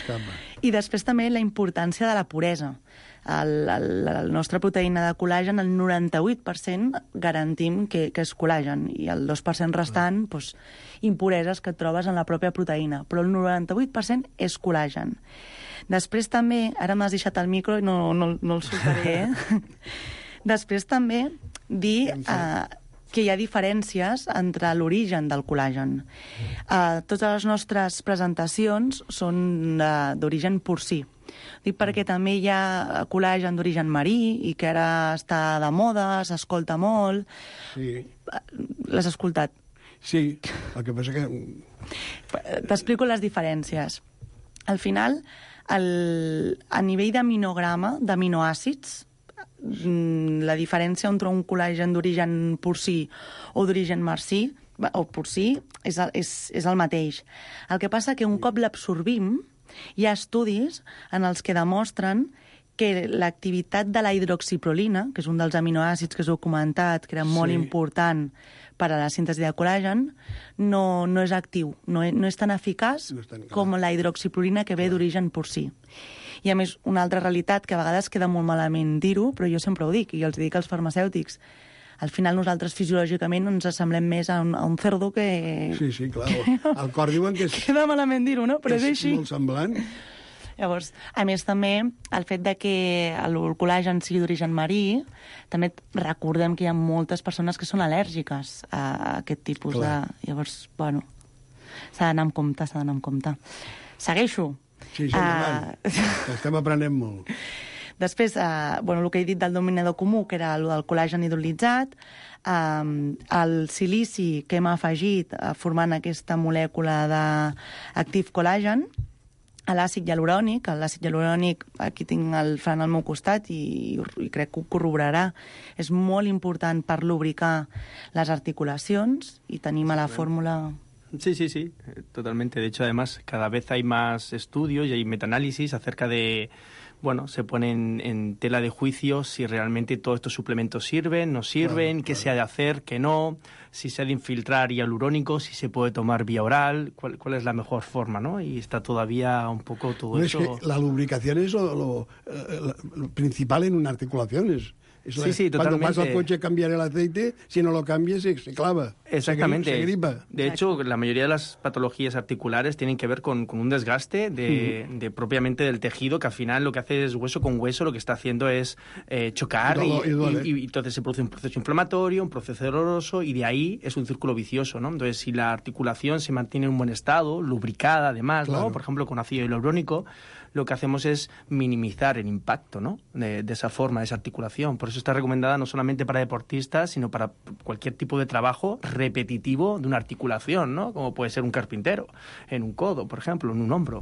I després també la importància de la puresa. El, el, la nostra proteïna de col·làgen, el noranta-vuit per cent garantim que, que és col·làgen, i el dos per cent restant, mm. doncs, impureses que et trobes en la pròpia proteïna. Però el noranta-vuit per cent és col·làgen. Després també, ara m'has deixat el micro i no, no, no el soltaré, eh? Després també dir eh, que hi ha diferències entre l'origen del col·làgen. Eh, totes les nostres presentacions són eh, d'origen porcí. Dic perquè també hi ha col·làgen d'origen marí i que ara està de moda, s'escolta molt. Sí. L'has escoltat? Sí, el que passa que... T'explico les diferències. Al final, el, a nivell d'aminograma, d'aminoàcids, la diferència entre un col·lagen d'origen porcí o d'origen marcí, o porcí, és el, és, és el mateix. El que passa que un cop l'absorbim, hi ha estudis en els que demostren que l'activitat de la hidroxiprolina, que és un dels aminoàcids que us heu comentat, que era molt sí. important per a la síntesi de col·lagen, no, no és actiu, no és, no és tan eficaç no és tan com la hidroxiprolina que ve d'origen porcí. I, a més, una altra realitat que a vegades queda molt malament dir-ho, però jo sempre ho dic, i els dic als farmacèutics, al final nosaltres fisiològicament ens assemblem més a un, a un cerdo que... Sí, sí, clar. El cor diuen que és... Queda malament dir-ho, no? Però és, és així. És molt semblant. Llavors, a més, també, el fet de que el col·lagen sigui d'origen marí, també recordem que hi ha moltes persones que són al·lèrgiques a aquest tipus Clar. de... Llavors, bueno, s'ha d'anar amb compte, s'ha d'anar amb compte. Segueixo. Sí, sí, endavant. Uh... Estem aprenent molt. Després, uh, bueno, el que he dit del denominador comú, que era el del col·lagen hidrolitzat, um, el silici que hem afegit uh, formant aquesta molècula d'actiu col·lagen, a l'àcid hialurònic. L'àcid hialurònic, aquí tinc el Fran al meu costat i, i crec que ho corroborarà. És molt important per lubricar les articulacions i tenim a la fórmula... Sí, sí, sí, totalmente. De hecho, además, cada vez hay más estudios y hay metaanálisis acerca de... Bueno, se ponen en tela de juicio si realmente todos estos suplementos sirven, no sirven, claro, qué claro. se ha de hacer, qué no, si se ha de infiltrar hialurónico, si se puede tomar vía oral, cuál, cuál es la mejor forma, ¿no? Y está todavía un poco todo no, eso... Es que la lubricación es lo, lo, lo, lo principal en una articulación, es... Es la, sí, sí, totalmente. Cuando vas al coche a cambiar el aceite, si no lo cambias, se, se clava. Exactamente. Se, se gripa. De hecho, la mayoría de las patologías articulares tienen que ver con, con un desgaste de, mm. de propiamente del tejido, que al final lo que hace es hueso con hueso, lo que está haciendo es eh, chocar y, y, y, y, y entonces se produce un proceso inflamatorio, un proceso doloroso y de ahí es un círculo vicioso, ¿no? Entonces, si la articulación se mantiene en un buen estado, lubricada además, claro. ¿no? Por ejemplo, con ácido hialurónico, lo que hacemos es minimizar el impacto, ¿no? de, de esa forma, de esa articulación. Por eso está recomendada no solamente para deportistas, sino para cualquier tipo de trabajo repetitivo de una articulación, ¿no? Como puede ser un carpintero, en un codo, por ejemplo, en un hombro.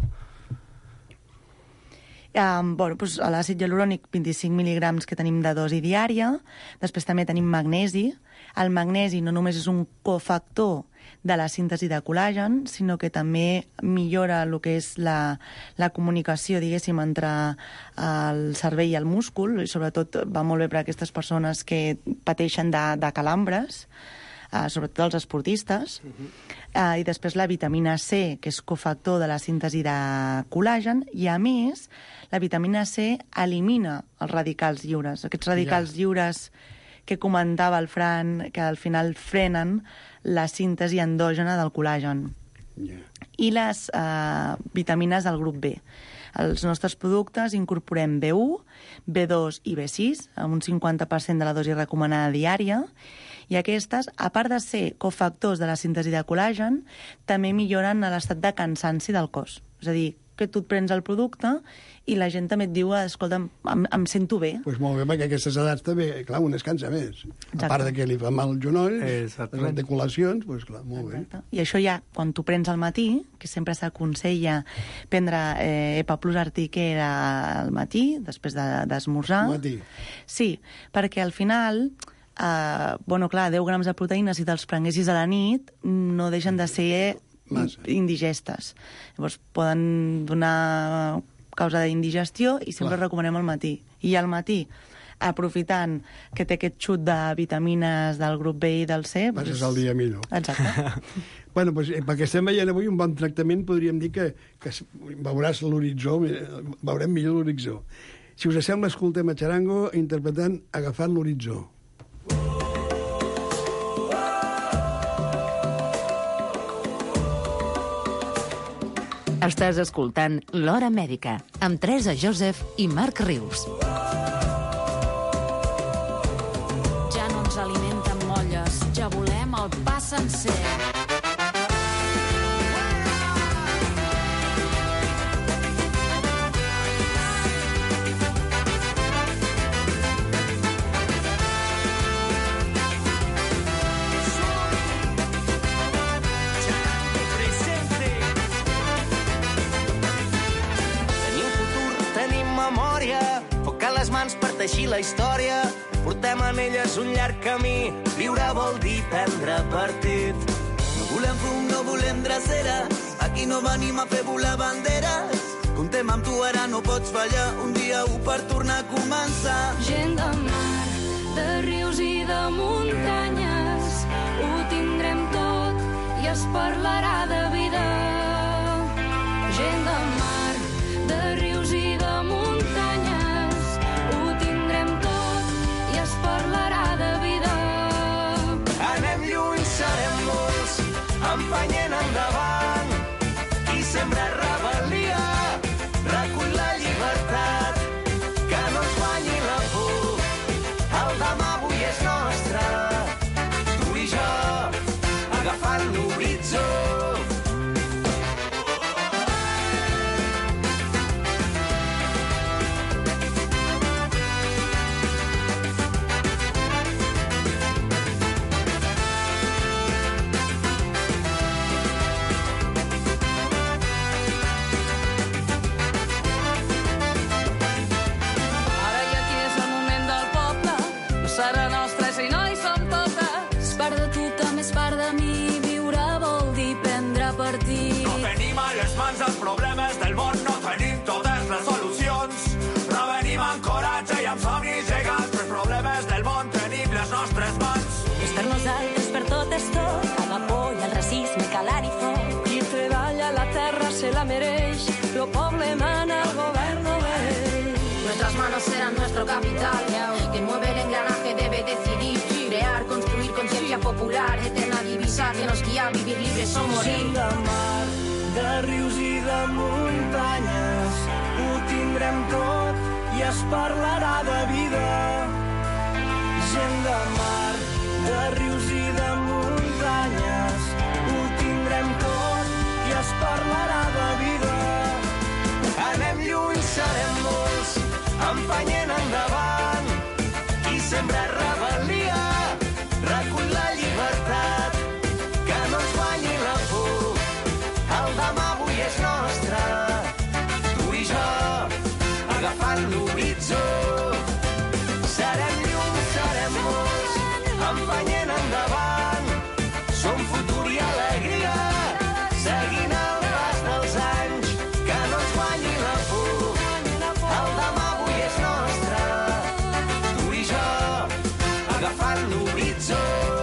Um, bueno, doncs a l'àcid hialurònic, vint-i-cinc mil·ligrams que tenim de dosi diària. Després també tenim magnesi. El magnesi no només és un cofactor de la síntesi de col·lagen, sinó que també millora el que és la, la comunicació, diguéssim, entre el cervell i el múscul, i sobretot va molt bé per a aquestes persones que pateixen de, de calambres, uh, sobretot els esportistes. Uh-huh. uh, I després la vitamina C, que és cofactor de la síntesi de col·lagen, i a més, la vitamina C elimina els radicals lliures. Aquests radicals yeah. lliures que comentava el Fran, que al final frenen la síntesi endògena del col·lagen. Yeah. I les uh, vitamines del grup B. Als nostres productes incorporem B u, B dos i B sis, amb un cinquanta per cent de la dosi recomanada diària, i aquestes, a part de ser cofactors de la síntesi de col·lagen, també milloren l'estat de cansanci del cos. És a dir, que tu et prens el producte i la gent també et diu, escolta, em, em sento bé. Doncs pues molt bé, perquè aquestes edats també, clar, un es cansa més. Exacte. A part de que li fa mal el genoll, les articulacions, doncs pues, clar, molt Exacte. bé. I això ja, quan tu prens al matí, que sempre s'aconsella prendre eh, EPA Plus Artiquer al matí, després d'esmorzar. De, al matí. Sí, perquè al final... Uh, bueno, clar, deu grams de proteïnes, si te'ls prenguessis a la nit, no deixen de ser Massa. indigestes. Llavors, poden donar causa d'indigestió i sempre clar. recomanem al matí. I al matí, aprofitant que té aquest xut de vitamines del grup B i del C... Passes doncs... el dia millor. Exacte. Bueno, doncs, perquè estem veient avui un bon tractament, podríem dir que, que veuràs l'horitzó, veurem millor l'horitzó. Si us sembla, escoltem a Charango interpretant Agafant l'horitzó. Estàs escoltant L'Hora Mèdica, amb Teresa Joseph i Marc Rius. Ja no ens alimenten molles, ja volem el pa sencer. teixir la història, portem en elles un llarg camí. Viure vol dir prendre partit. No volem fum, no volem drecera, aquí no venim a fer volar banderes. Contem amb tu, ara no pots fallar, un dia u per tornar a començar. Gent de mar, de rius i de muntanyes, ho tindrem tot i es parlarà de vida. Gent de mar, de rius i de muntanyes, ho tindrem tot i es parlarà de vida. Anem lluny, serem molts, empenyent endavant, qui sembra rebel·lia, recull la llibertat, que no ens guanyi la por. El demà avui és nostre, tu i jo, agafant l'horitzó. Serà nostra si no hi som totes. Part de tu que més part de mi, viure vol dir prendre partit. No tenim a les mans els problemes del món, no tenim totes les solucions, però venim amb coratge i amb somnis gegants. Per problemes del món tenim les nostres mans. És per nosaltres, per tot és tot, amb la por i el racisme calant i foc. Qui treballa la terra se la mereix, lo poble mana, el govern no ve. Nuestras manos serán nuestro capital, quien mueve el engranaje debe decidir, crear, construir conciencia popular, eterna divisa que nos guía a vivir libres o morir. Gent de mar, de rius i de muntanyes, ho tindrem tot i es parlarà de vida. Gent de mar, de rius i de muntanyes, ho tindrem tot i es parlarà de vida. Anem lluny, serem molts, empenyent endavant, qui sembra rebel·lia, recull la llibertat, que no ens guanyi la por. El demà avui és nostre, tu i jo, agafant l'horitzó. Serem llum, serem molts, empenyent endavant, som futur i alegria, seguint el pas dels anys, que no ens guanyi la por. El demà avui és nostre, tu i jo, agafant l'horitzó.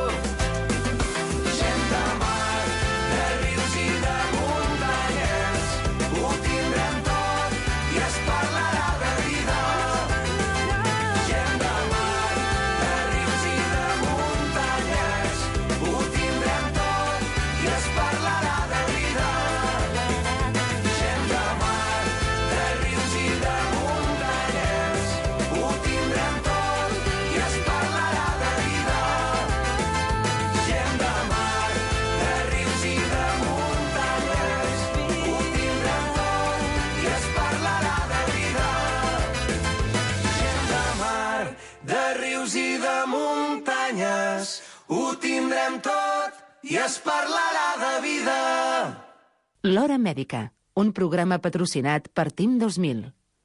Gent de mar, de rius i de muntanyes, ho tindrem tot i es parlarà de vida. Gent de mar, de rius i de muntanyes, ho tindrem tot i es parlarà de vida. Gent de mar, de rius i de muntanyes, ho tindrem tot i es parlarà de vida. Gent de mar, de rius i de muntanyes, ho tindrem tot i es parlarà de vida. Gent de mar, de rius i de muntanyes, ho tindrem tot i es parlarà de vida. L'Hora Mèdica, un programa patrocinat per Team dos mil.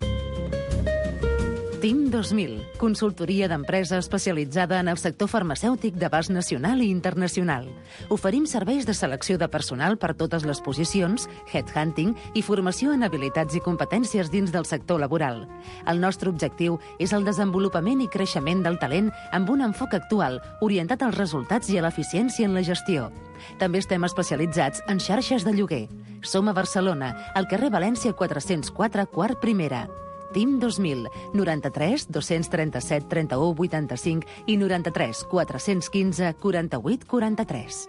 Team dos mil, consultoria d'empresa especialitzada en el sector farmacèutic d'abast nacional i internacional. Oferim serveis de selecció de personal per totes les posicions, headhunting i formació en habilitats i competències dins del sector laboral. El nostre objectiu és el desenvolupament i creixement del talent amb un enfoc actual, orientat als resultats i a l'eficiència en la gestió. També estem especialitzats en xarxes de lloguer. Som a Barcelona, al carrer València quatre-cents quatre, quart primera. Team dos mil, noranta-tres dos-cents trenta-set trenta-u vuitanta-cinc i noranta-tres quatre-cents quinze quaranta-vuit quaranta-tres.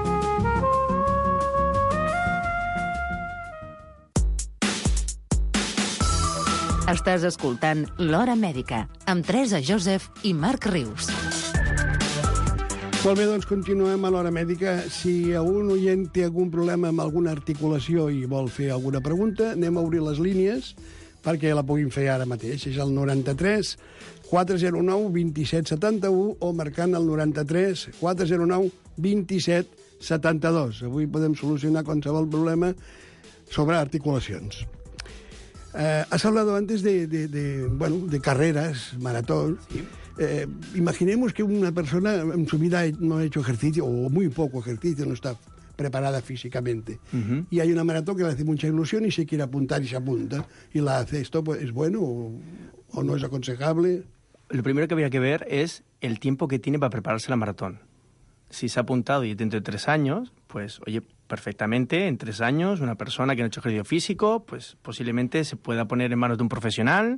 Estàs escoltant L'Hora Mèdica, amb Teresa Joseph i Marc Rius. Molt bé, doncs continuem a l'Hora Mèdica. Si algun oient té algun problema amb alguna articulació i vol fer alguna pregunta, anem a obrir les línies perquè la puguin fer ara mateix. És el noranta-tres quatre zero nou vint-i-set setanta-u o marcant el noranta-tres quatre zero nou vint-i-set setanta-dos. Avui podem solucionar qualsevol problema sobre articulacions. Uh, has hablado antes de, de, de, bueno, de carreras, maratón. Sí. Eh, imaginemos que una persona en su vida no ha hecho ejercicio, o muy poco ejercicio, no está preparada físicamente. Uh-huh. Y hay una maratón que le hace mucha ilusión y se quiere apuntar y se apunta. Y la hace. ¿Esto pues, es bueno o, o no es aconsejable? Lo primero que habría que ver es el tiempo que tiene para prepararse la maratón. Si se ha apuntado y dentro de tres años, pues, oye, perfectamente, en tres años, una persona que no ha hecho ejercicio físico, pues posiblemente se pueda poner en manos de un profesional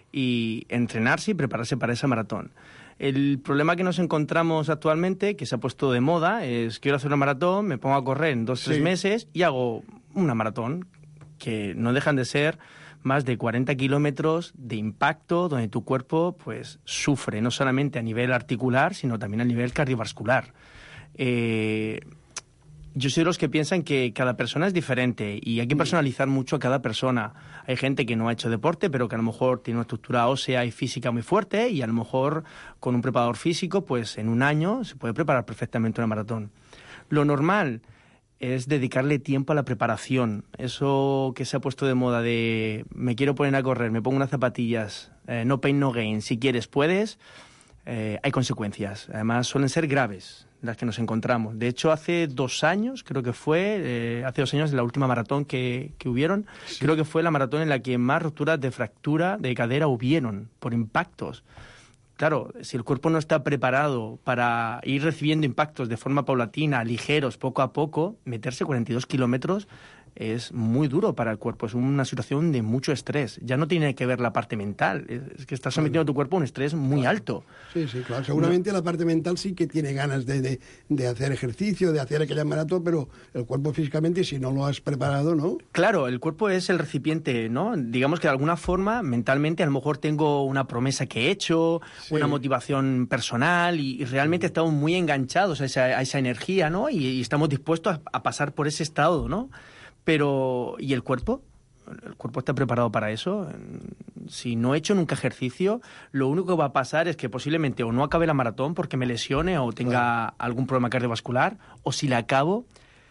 y entrenarse y prepararse para esa maratón. El problema que nos encontramos actualmente, que se ha puesto de moda, es quiero hacer una maratón, me pongo a correr en dos, sí. tres meses y hago una maratón, que no dejan de ser más de cuarenta kilómetros de impacto, donde tu cuerpo pues sufre, no solamente a nivel articular, sino también a nivel cardiovascular. Eh, yo soy de los que piensan que cada persona es diferente y hay que personalizar mucho a cada persona. Hay gente que no ha hecho deporte, pero que a lo mejor tiene una estructura ósea y física muy fuerte y a lo mejor con un preparador físico, pues en un año se puede preparar perfectamente una maratón. Lo normal es dedicarle tiempo a la preparación. Eso que se ha puesto de moda de me quiero poner a correr, me pongo unas zapatillas, eh, no pain, no gain, si quieres puedes, eh, hay consecuencias. Además suelen ser graves las que nos encontramos. De hecho, hace dos años, creo que fue, eh, hace dos años, la última maratón que, que hubieron, sí. creo que fue la maratón en la que más rupturas de fractura de cadera hubieron por impactos. Claro, si el cuerpo no está preparado para ir recibiendo impactos de forma paulatina, ligeros, poco a poco, meterse cuarenta y dos kilómetros es muy duro para el cuerpo. Es una situación de mucho estrés. Ya no tiene que ver la parte mental. Es que estás sometiendo a tu cuerpo a un estrés muy claro. alto. Sí, sí, claro. Seguramente no. La parte mental sí que tiene ganas de, de, de hacer ejercicio, de hacer aquella maratón, pero el cuerpo físicamente, si no lo has preparado, ¿no? Claro, el cuerpo es el recipiente, ¿no? Digamos que de alguna forma, mentalmente, a lo mejor tengo una promesa que he hecho, sí. una motivación personal y, y realmente estamos muy enganchados a esa, a esa energía, ¿no? Y, y estamos dispuestos a, a pasar por ese estado, ¿no? Pero, ¿y el cuerpo? ¿El cuerpo está preparado para eso? Si no he hecho nunca ejercicio, lo único que va a pasar es que posiblemente o no acabe la maratón porque me lesione o tenga claro. algún problema cardiovascular, o si la acabo,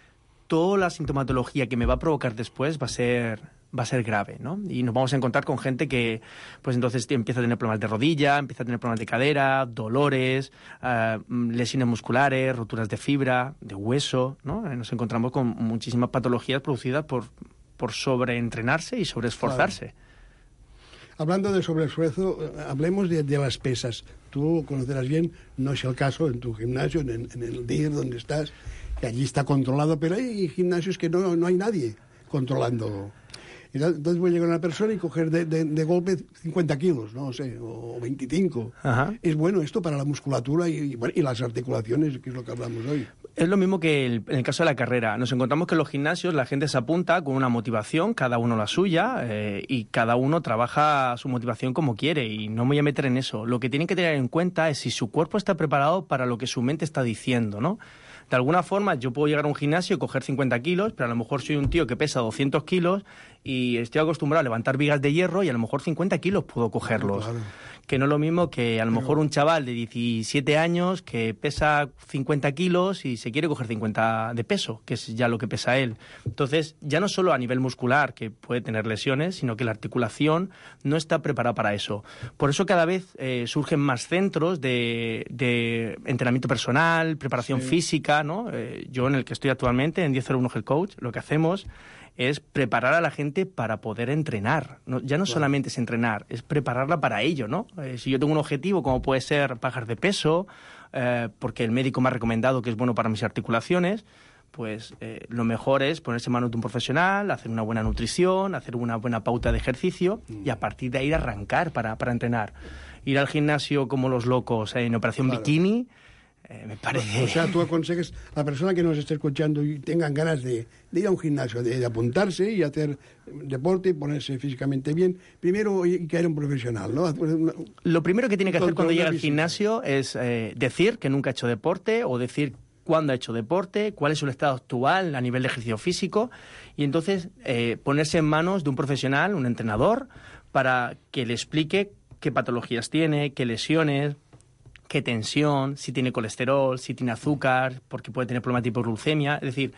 toda la sintomatología que me va a provocar después va a ser, va a ser grave, ¿no? Y nos vamos a encontrar con gente que, pues entonces empieza a tener problemas de rodilla, empieza a tener problemas de cadera, dolores, uh, lesiones musculares, roturas de fibra, de hueso, ¿no? Nos encontramos con muchísimas patologías producidas por, por sobreentrenarse y sobreesforzarse. Claro. Hablando de sobreesfuerzo, hablemos de, de las pesas. Tú conocerás bien, no es el caso en tu gimnasio, en, en el D I R donde estás, que allí está controlado, pero hay gimnasios que no, no hay nadie controlando. Entonces voy a llegar a una persona y coger de, de, de golpe cincuenta kilos, no sé, o veinticinco. Ajá. Es bueno esto para la musculatura y, y, bueno, y las articulaciones, que es lo que hablamos hoy. Es lo mismo que el, en el caso de la carrera. Nos encontramos que en los gimnasios la gente se apunta con una motivación, cada uno la suya, eh, y cada uno trabaja su motivación como quiere, y no me voy a meter en eso. Lo que tienen que tener en cuenta es si su cuerpo está preparado para lo que su mente está diciendo, ¿no? De alguna forma, yo puedo llegar a un gimnasio y coger cincuenta kilos, pero a lo mejor soy un tío que pesa doscientos kilos y estoy acostumbrado a levantar vigas de hierro y a lo mejor cincuenta kilos puedo cogerlos. Claro. Que no es lo mismo que a lo pero... mejor un chaval de diecisiete años que pesa cincuenta kilos y se quiere coger cincuenta de peso, que es ya lo que pesa él. Entonces, ya no solo a nivel muscular, que puede tener lesiones, sino que la articulación no está preparada para eso. Por eso cada vez eh, surgen más centros de, de entrenamiento personal, preparación sí. física, ¿no? Eh, yo en el que estoy actualmente, en diez cero uno Health Coach, lo que hacemos es preparar a la gente para poder entrenar. No, ya no claro. solamente es entrenar, es prepararla para ello, ¿no? Eh, si yo tengo un objetivo como puede ser bajar de peso, eh, porque el médico me ha recomendado que es bueno para mis articulaciones, pues eh, lo mejor es ponerse en manos de un profesional, hacer una buena nutrición, hacer una buena pauta de ejercicio mm. y a partir de ahí arrancar para, para entrenar. Ir al gimnasio como los locos eh, en operación claro. bikini, Eh, me parece... O sea, tú aconsejas a la persona que nos esté escuchando y tengan ganas de, de ir a un gimnasio, de, de apuntarse y hacer deporte, ponerse físicamente bien, primero y que haya un profesional, ¿no? Lo primero que tiene que hacer cuando llega al gimnasio es eh, decir que nunca ha hecho deporte o decir cuándo ha hecho deporte, cuál es su estado actual a nivel de ejercicio físico y entonces eh, ponerse en manos de un profesional, un entrenador, para que le explique qué patologías tiene, qué lesiones, qué tensión, si tiene colesterol, si tiene azúcar, porque puede tener problemas de hipoglucemia. Es decir,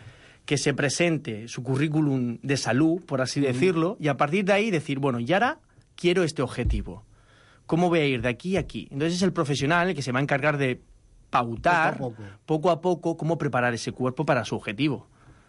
que se presente su currículum de salud, por así decirlo, y a partir de ahí decir, bueno, y ahora quiero este objetivo. ¿Cómo voy a ir de aquí a aquí? Entonces es el profesional el que se va a encargar de pautar poco a poco, poco a poco cómo preparar ese cuerpo para su objetivo.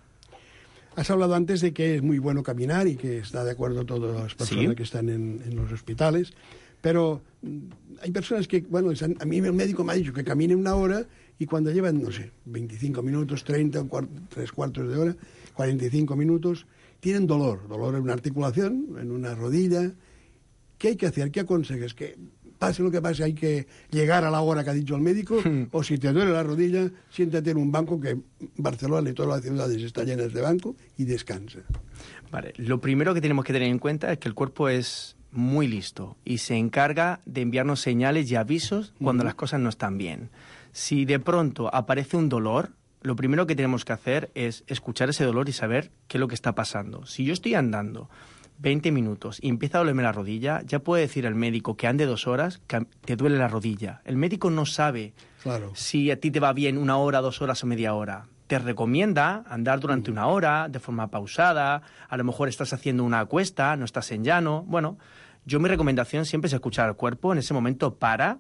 Has hablado antes de que es muy bueno caminar y que está de acuerdo todas las personas ¿Sí? que están en, en los hospitales, pero hay personas que, bueno, a mí el médico me ha dicho que camine una hora y cuando llevan, no sé, veinticinco minutos, treinta, cuarto, tres cuartos de hora, cuarenta y cinco minutos, tienen dolor, dolor en una articulación, en una rodilla. ¿Qué hay que hacer? ¿Qué aconsejas? ¿Que pase lo que pase hay que llegar a la hora que ha dicho el médico? O si te duele la rodilla, siéntate en un banco, que Barcelona y todas las ciudades están llenas de banco, y descansa. Vale, lo primero que tenemos que tener en cuenta es que el cuerpo es muy listo y se encarga de enviarnos señales y avisos cuando uh-huh. las cosas no están bien. Si de pronto aparece un dolor, lo primero que tenemos que hacer es escuchar ese dolor y saber qué es lo que está pasando. Si yo estoy andando veinte minutos y empieza a dolerme la rodilla, ya puede decir el médico que ande dos horas que te duele la rodilla. El médico no sabe claro. si a ti te va bien una hora, dos horas o media hora. Te recomienda andar durante una hora, de forma pausada, a lo mejor estás haciendo una cuesta, no estás en llano. Bueno, yo mi recomendación siempre es escuchar al cuerpo, en ese momento para,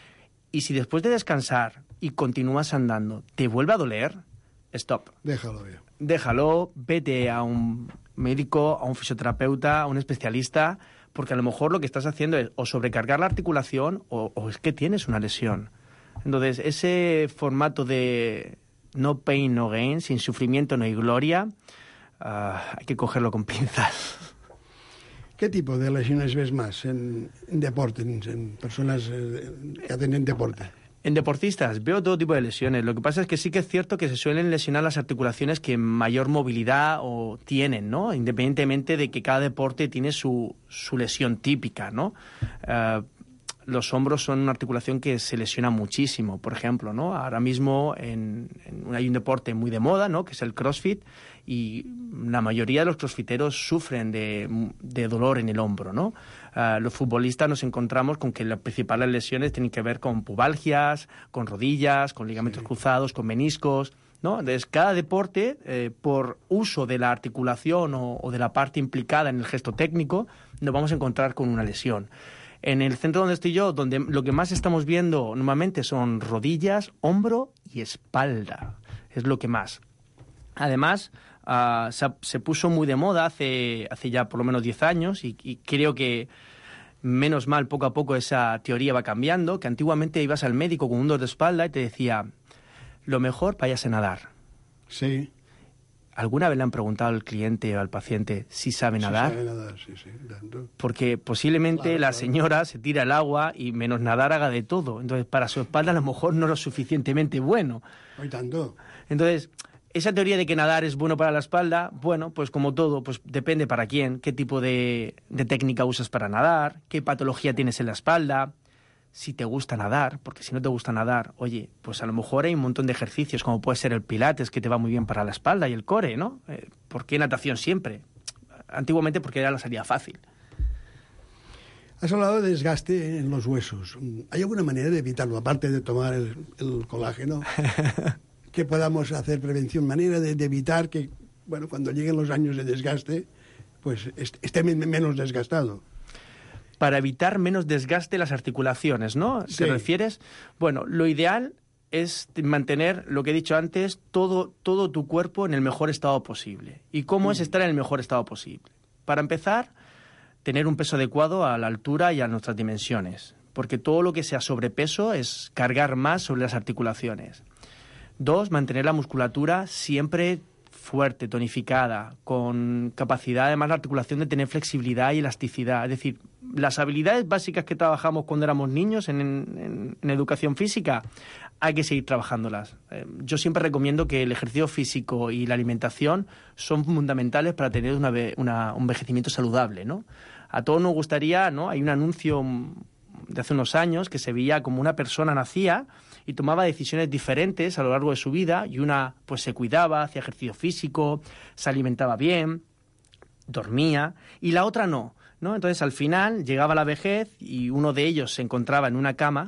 y si después de descansar y continúas andando te vuelve a doler, stop. Déjalo bien. Déjalo, vete a un médico, a un fisioterapeuta, a un especialista, porque a lo mejor lo que estás haciendo es o sobrecargar la articulación o, o es que tienes una lesión. Entonces, ese formato de no pain, no gain, sin sufrimiento no hay gloria, uh, hay que cogerlo con pinzas. ¿Qué tipo de lesiones ves más en, en deporte, en, en personas eh, que hacen en deporte? En deportistas veo todo tipo de lesiones. Lo que pasa es que sí que es cierto que se suelen lesionar las articulaciones que mayor movilidad o tienen, ¿no? Independientemente de que cada deporte tiene su, su lesión típica, ¿no? Uh, los hombros son una articulación que se lesiona muchísimo, por ejemplo, ¿no? Ahora mismo en, en, hay un deporte muy de moda, ¿no? Que es el CrossFit, y la mayoría de los crossfiteros sufren de, de dolor en el hombro, ¿no? Uh, los futbolistas nos encontramos con que las principales lesiones tienen que ver con pubalgias, con rodillas, con ligamentos sí. cruzados, con meniscos, ¿no? Entonces, cada deporte, eh, por uso de la articulación o, o de la parte implicada en el gesto técnico, nos vamos a encontrar con una lesión. En el centro donde estoy yo, donde lo que más estamos viendo normalmente son rodillas, hombro y espalda. Es lo que más. Además, uh, se, se puso muy de moda hace, hace ya por lo menos diez años y, y creo que, menos mal, poco a poco esa teoría va cambiando, que antiguamente ibas al médico con un dolor de espalda y te decía, lo mejor, váyase a nadar. Sí. ¿Alguna vez le han preguntado al cliente o al paciente si sabe nadar? Sí, sabe nadar, sí, sí. Tanto. Porque posiblemente claro, la claro. señora se tira al agua y menos nadar haga de todo. Entonces, para su espalda a lo mejor no es lo suficientemente bueno. No hay tanto. Entonces, esa teoría de que nadar es bueno para la espalda, bueno, pues como todo, pues depende para quién, qué tipo de, de técnica usas para nadar, qué patología tienes en la espalda, si te gusta nadar, porque si no te gusta nadar, oye, pues a lo mejor hay un montón de ejercicios, como puede ser el pilates, que te va muy bien para la espalda y el core, ¿no? Eh, ¿Por qué natación siempre? Antiguamente porque era la salida fácil. Has hablado de desgaste en los huesos. ¿Hay alguna manera de evitarlo, aparte de tomar el, el colágeno? ¿Qué podamos hacer prevención? ¿Manera de, de evitar que, bueno, cuando lleguen los años de desgaste, pues esté menos desgastado? Para evitar menos desgaste las articulaciones, ¿no? ¿Te sí. refieres? Bueno, lo ideal es mantener, lo que he dicho antes, todo, todo tu cuerpo en el mejor estado posible. ¿Y cómo mm. es estar en el mejor estado posible? Para empezar, tener un peso adecuado a la altura y a nuestras dimensiones, porque todo lo que sea sobrepeso es cargar más sobre las articulaciones. Dos, mantener la musculatura siempre fuerte, tonificada, con capacidad además la articulación de tener flexibilidad y elasticidad. Es decir, las habilidades básicas que trabajamos cuando éramos niños en, en, en educación física, hay que seguir trabajándolas. Eh, yo siempre recomiendo que el ejercicio físico y la alimentación son fundamentales para tener una, una, un envejecimiento saludable, ¿no? A todos nos gustaría, ¿no? Hay un anuncio de hace unos años que se veía como una persona nacía y tomaba decisiones diferentes a lo largo de su vida, y una pues se cuidaba, hacía ejercicio físico, se alimentaba bien, dormía, y la otra no, ¿no? Entonces al final llegaba la vejez y uno de ellos se encontraba en una cama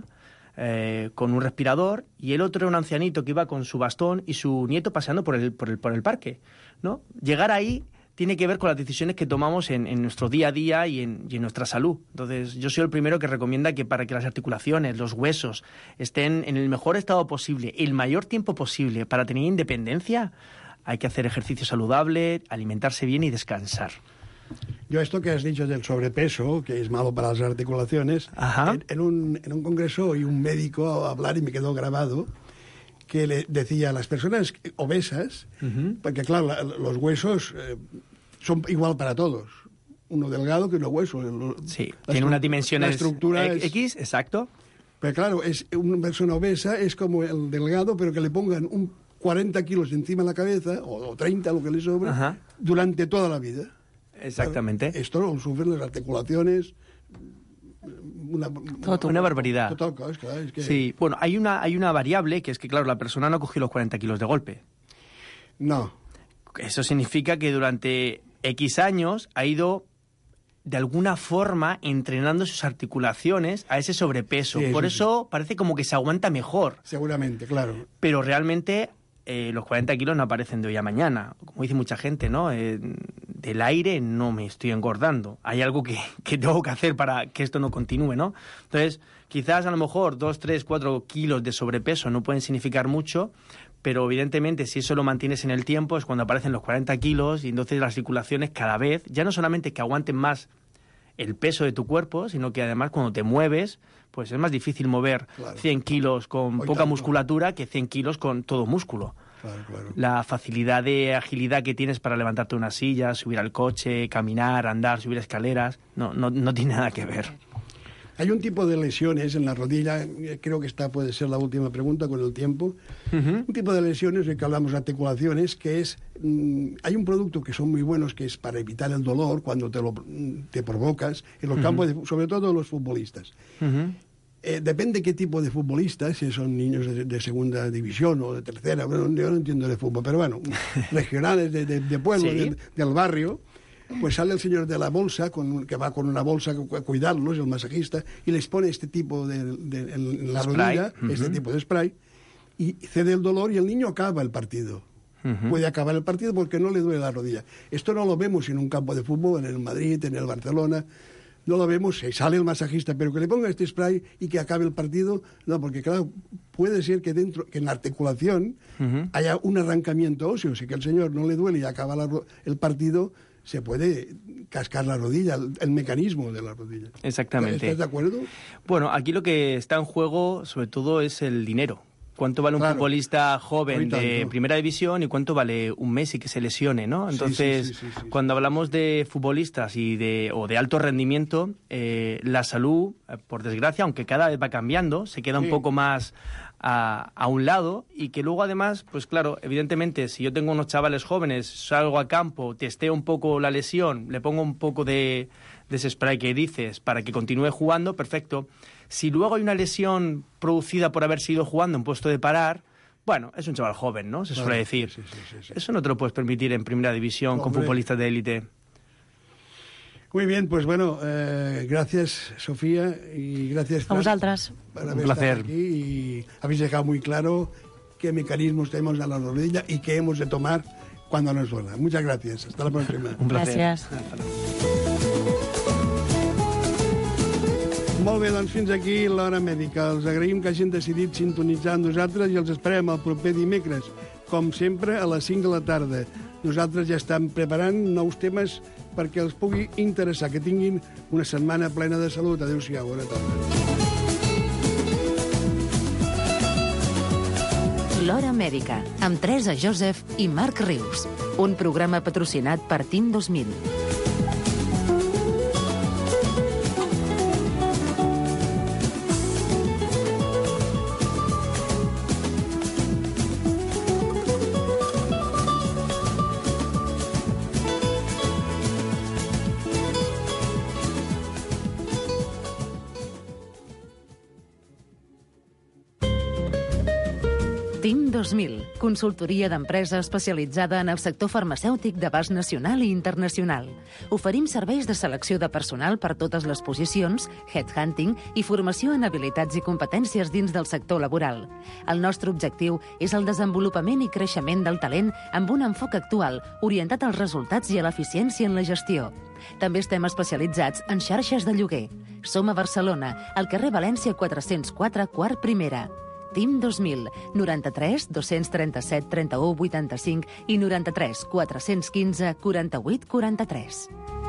eh, con un respirador, y el otro era un ancianito que iba con su bastón y su nieto paseando por el, por el, por el parque, ¿no? Llegar ahí tiene que ver con las decisiones que tomamos en, en nuestro día a día y en, y en nuestra salud. Entonces, yo soy el primero que recomienda que para que las articulaciones, los huesos, estén en el mejor estado posible, el mayor tiempo posible, para tener independencia, hay que hacer ejercicio saludable, alimentarse bien y descansar. Yo esto que has dicho del sobrepeso, que es malo para las articulaciones, en, en, un, en un congreso oí un médico hablar y me quedó grabado, que le decía a las personas obesas, uh-huh. porque claro, la, los huesos eh, son igual para todos, uno delgado que uno hueso. Sí, tiene unas dimensiones la estructura es, X, exacto. Pero claro, es, una persona obesa es como el delgado, pero que le pongan un cuarenta kilos encima de la cabeza, o, o treinta, lo que le sobra, uh-huh. durante toda la vida. Exactamente. Claro, esto lo sufren las articulaciones. Una, una, una barbaridad. Total, claro, es que... Sí, bueno, hay una, hay una variable que es que, claro, la persona no cogió los cuarenta kilos de golpe. No. Eso significa que durante X años ha ido, de alguna forma, entrenando sus articulaciones a ese sobrepeso. Sí, Por eso, eso sí. parece como que se aguanta mejor. Seguramente, claro. Pero realmente eh, los cuarenta kilos no aparecen de hoy a mañana. Como dice mucha gente, ¿no? Eh, del aire no me estoy engordando. Hay algo que, que tengo que hacer para que esto no continúe, ¿no? Entonces, quizás a lo mejor dos, tres, cuatro kilos de sobrepeso no pueden significar mucho, pero evidentemente si eso lo mantienes en el tiempo es cuando aparecen los cuarenta kilos y entonces las articulaciones cada vez, ya no solamente que aguanten más el peso de tu cuerpo, sino que además cuando te mueves, pues es más difícil mover claro. cien kilos con Hoy poca tanto. musculatura que cien kilos con todo músculo. Claro, claro. La facilidad de agilidad que tienes para levantarte una silla, subir al coche, caminar, andar, subir escaleras, no, no, no tiene nada que ver. Hay un tipo de lesiones en la rodilla, creo que esta puede ser la última pregunta con el tiempo. Uh-huh. Un tipo de lesiones, de que hablamos de articulaciones, que es, mmm, hay un producto que son muy buenos, que es para evitar el dolor cuando te lo te provocas, en los uh-huh. campos, de, sobre todo los futbolistas. Uh-huh. Eh, depende qué tipo de futbolistas, si son niños de, de segunda división o de tercera, bueno, yo no entiendo de fútbol, pero bueno, regionales de, de, de pueblos, ¿Sí? de, del barrio, pues sale el señor de la bolsa, con, que va con una bolsa a cuidarlos, el masajista, y les pone este tipo de, de, de en la spray. rodilla, uh-huh. este tipo de spray, y cede el dolor y el niño acaba el partido. Uh-huh. Puede acabar el partido porque no le duele la rodilla. Esto no lo vemos en un campo de fútbol, en el Madrid, en el Barcelona. No lo vemos, se sale el masajista, pero que le ponga este spray y que acabe el partido, no, porque claro, puede ser que dentro, que en la articulación uh-huh. haya un arrancamiento óseo, si que el señor no le duele y acaba la, el partido, se puede cascar la rodilla, el, el mecanismo de la rodilla. Exactamente. ¿Estás de acuerdo? Bueno, aquí lo que está en juego, sobre todo, es el dinero. ¿Cuánto vale un claro. futbolista joven de primera división y cuánto vale un Messi que se lesione, ¿no? Entonces, sí, sí, sí, sí, sí. cuando hablamos de futbolistas y de, o de alto rendimiento, eh, la salud, por desgracia, aunque cada vez va cambiando, se queda sí. un poco más a, a un lado y que luego además, pues claro, evidentemente, si yo tengo unos chavales jóvenes, salgo a campo, testeo un poco la lesión, le pongo un poco de, de ese spray que dices para que continúe jugando, perfecto. Si luego hay una lesión producida por haber sido jugando en puesto de parar, bueno, es un chaval joven, ¿no? Se suele decir. Sí, sí, sí, sí. Eso no te lo puedes permitir en primera división Hombre. con futbolistas de élite. Muy bien, pues bueno, eh, gracias, Sofía, y gracias a vosaltres. Un placer. Aquí y habéis dejado muy claro qué mecanismos tenemos en la rodilla y qué hemos de tomar cuando nos duela. Muchas gracias. Hasta la próxima. Un placer. Gràcies. Molt bé, doncs fins aquí l'Hora Mèdica. Els agraïm que hagin decidit sintonitzar amb nosaltres i els esperem el proper dimecres, com sempre, a les cinc de la tarda. Nosaltres ja estem preparant nous temes perquè els pugui interessar, que tinguin una setmana plena de salut. Adéu-siau, bona tarda. L'Hora Mèdica, amb Teresa Joseph i Marc Rius. Un programa patrocinat per Team dos mil. Team dos mil, consultoria d'empresa especialitzada en el sector farmacèutic d'abast nacional i internacional. Oferim serveis de selecció de personal per totes les posicions, headhunting i formació en habilitats i competències dins del sector laboral. El nostre objectiu és el desenvolupament i creixement del talent amb un enfoc actual, orientat als resultats i a l'eficiència en la gestió. També estem especialitzats en xarxes de lloguer. Som a Barcelona, al carrer València quatre-cents quatre, quart primera. Team dos mil, noranta-tres dos-cents trenta-set trenta-u vuitanta-cinc i noranta-tres quatre-cents quinze quaranta-vuit quaranta-tres.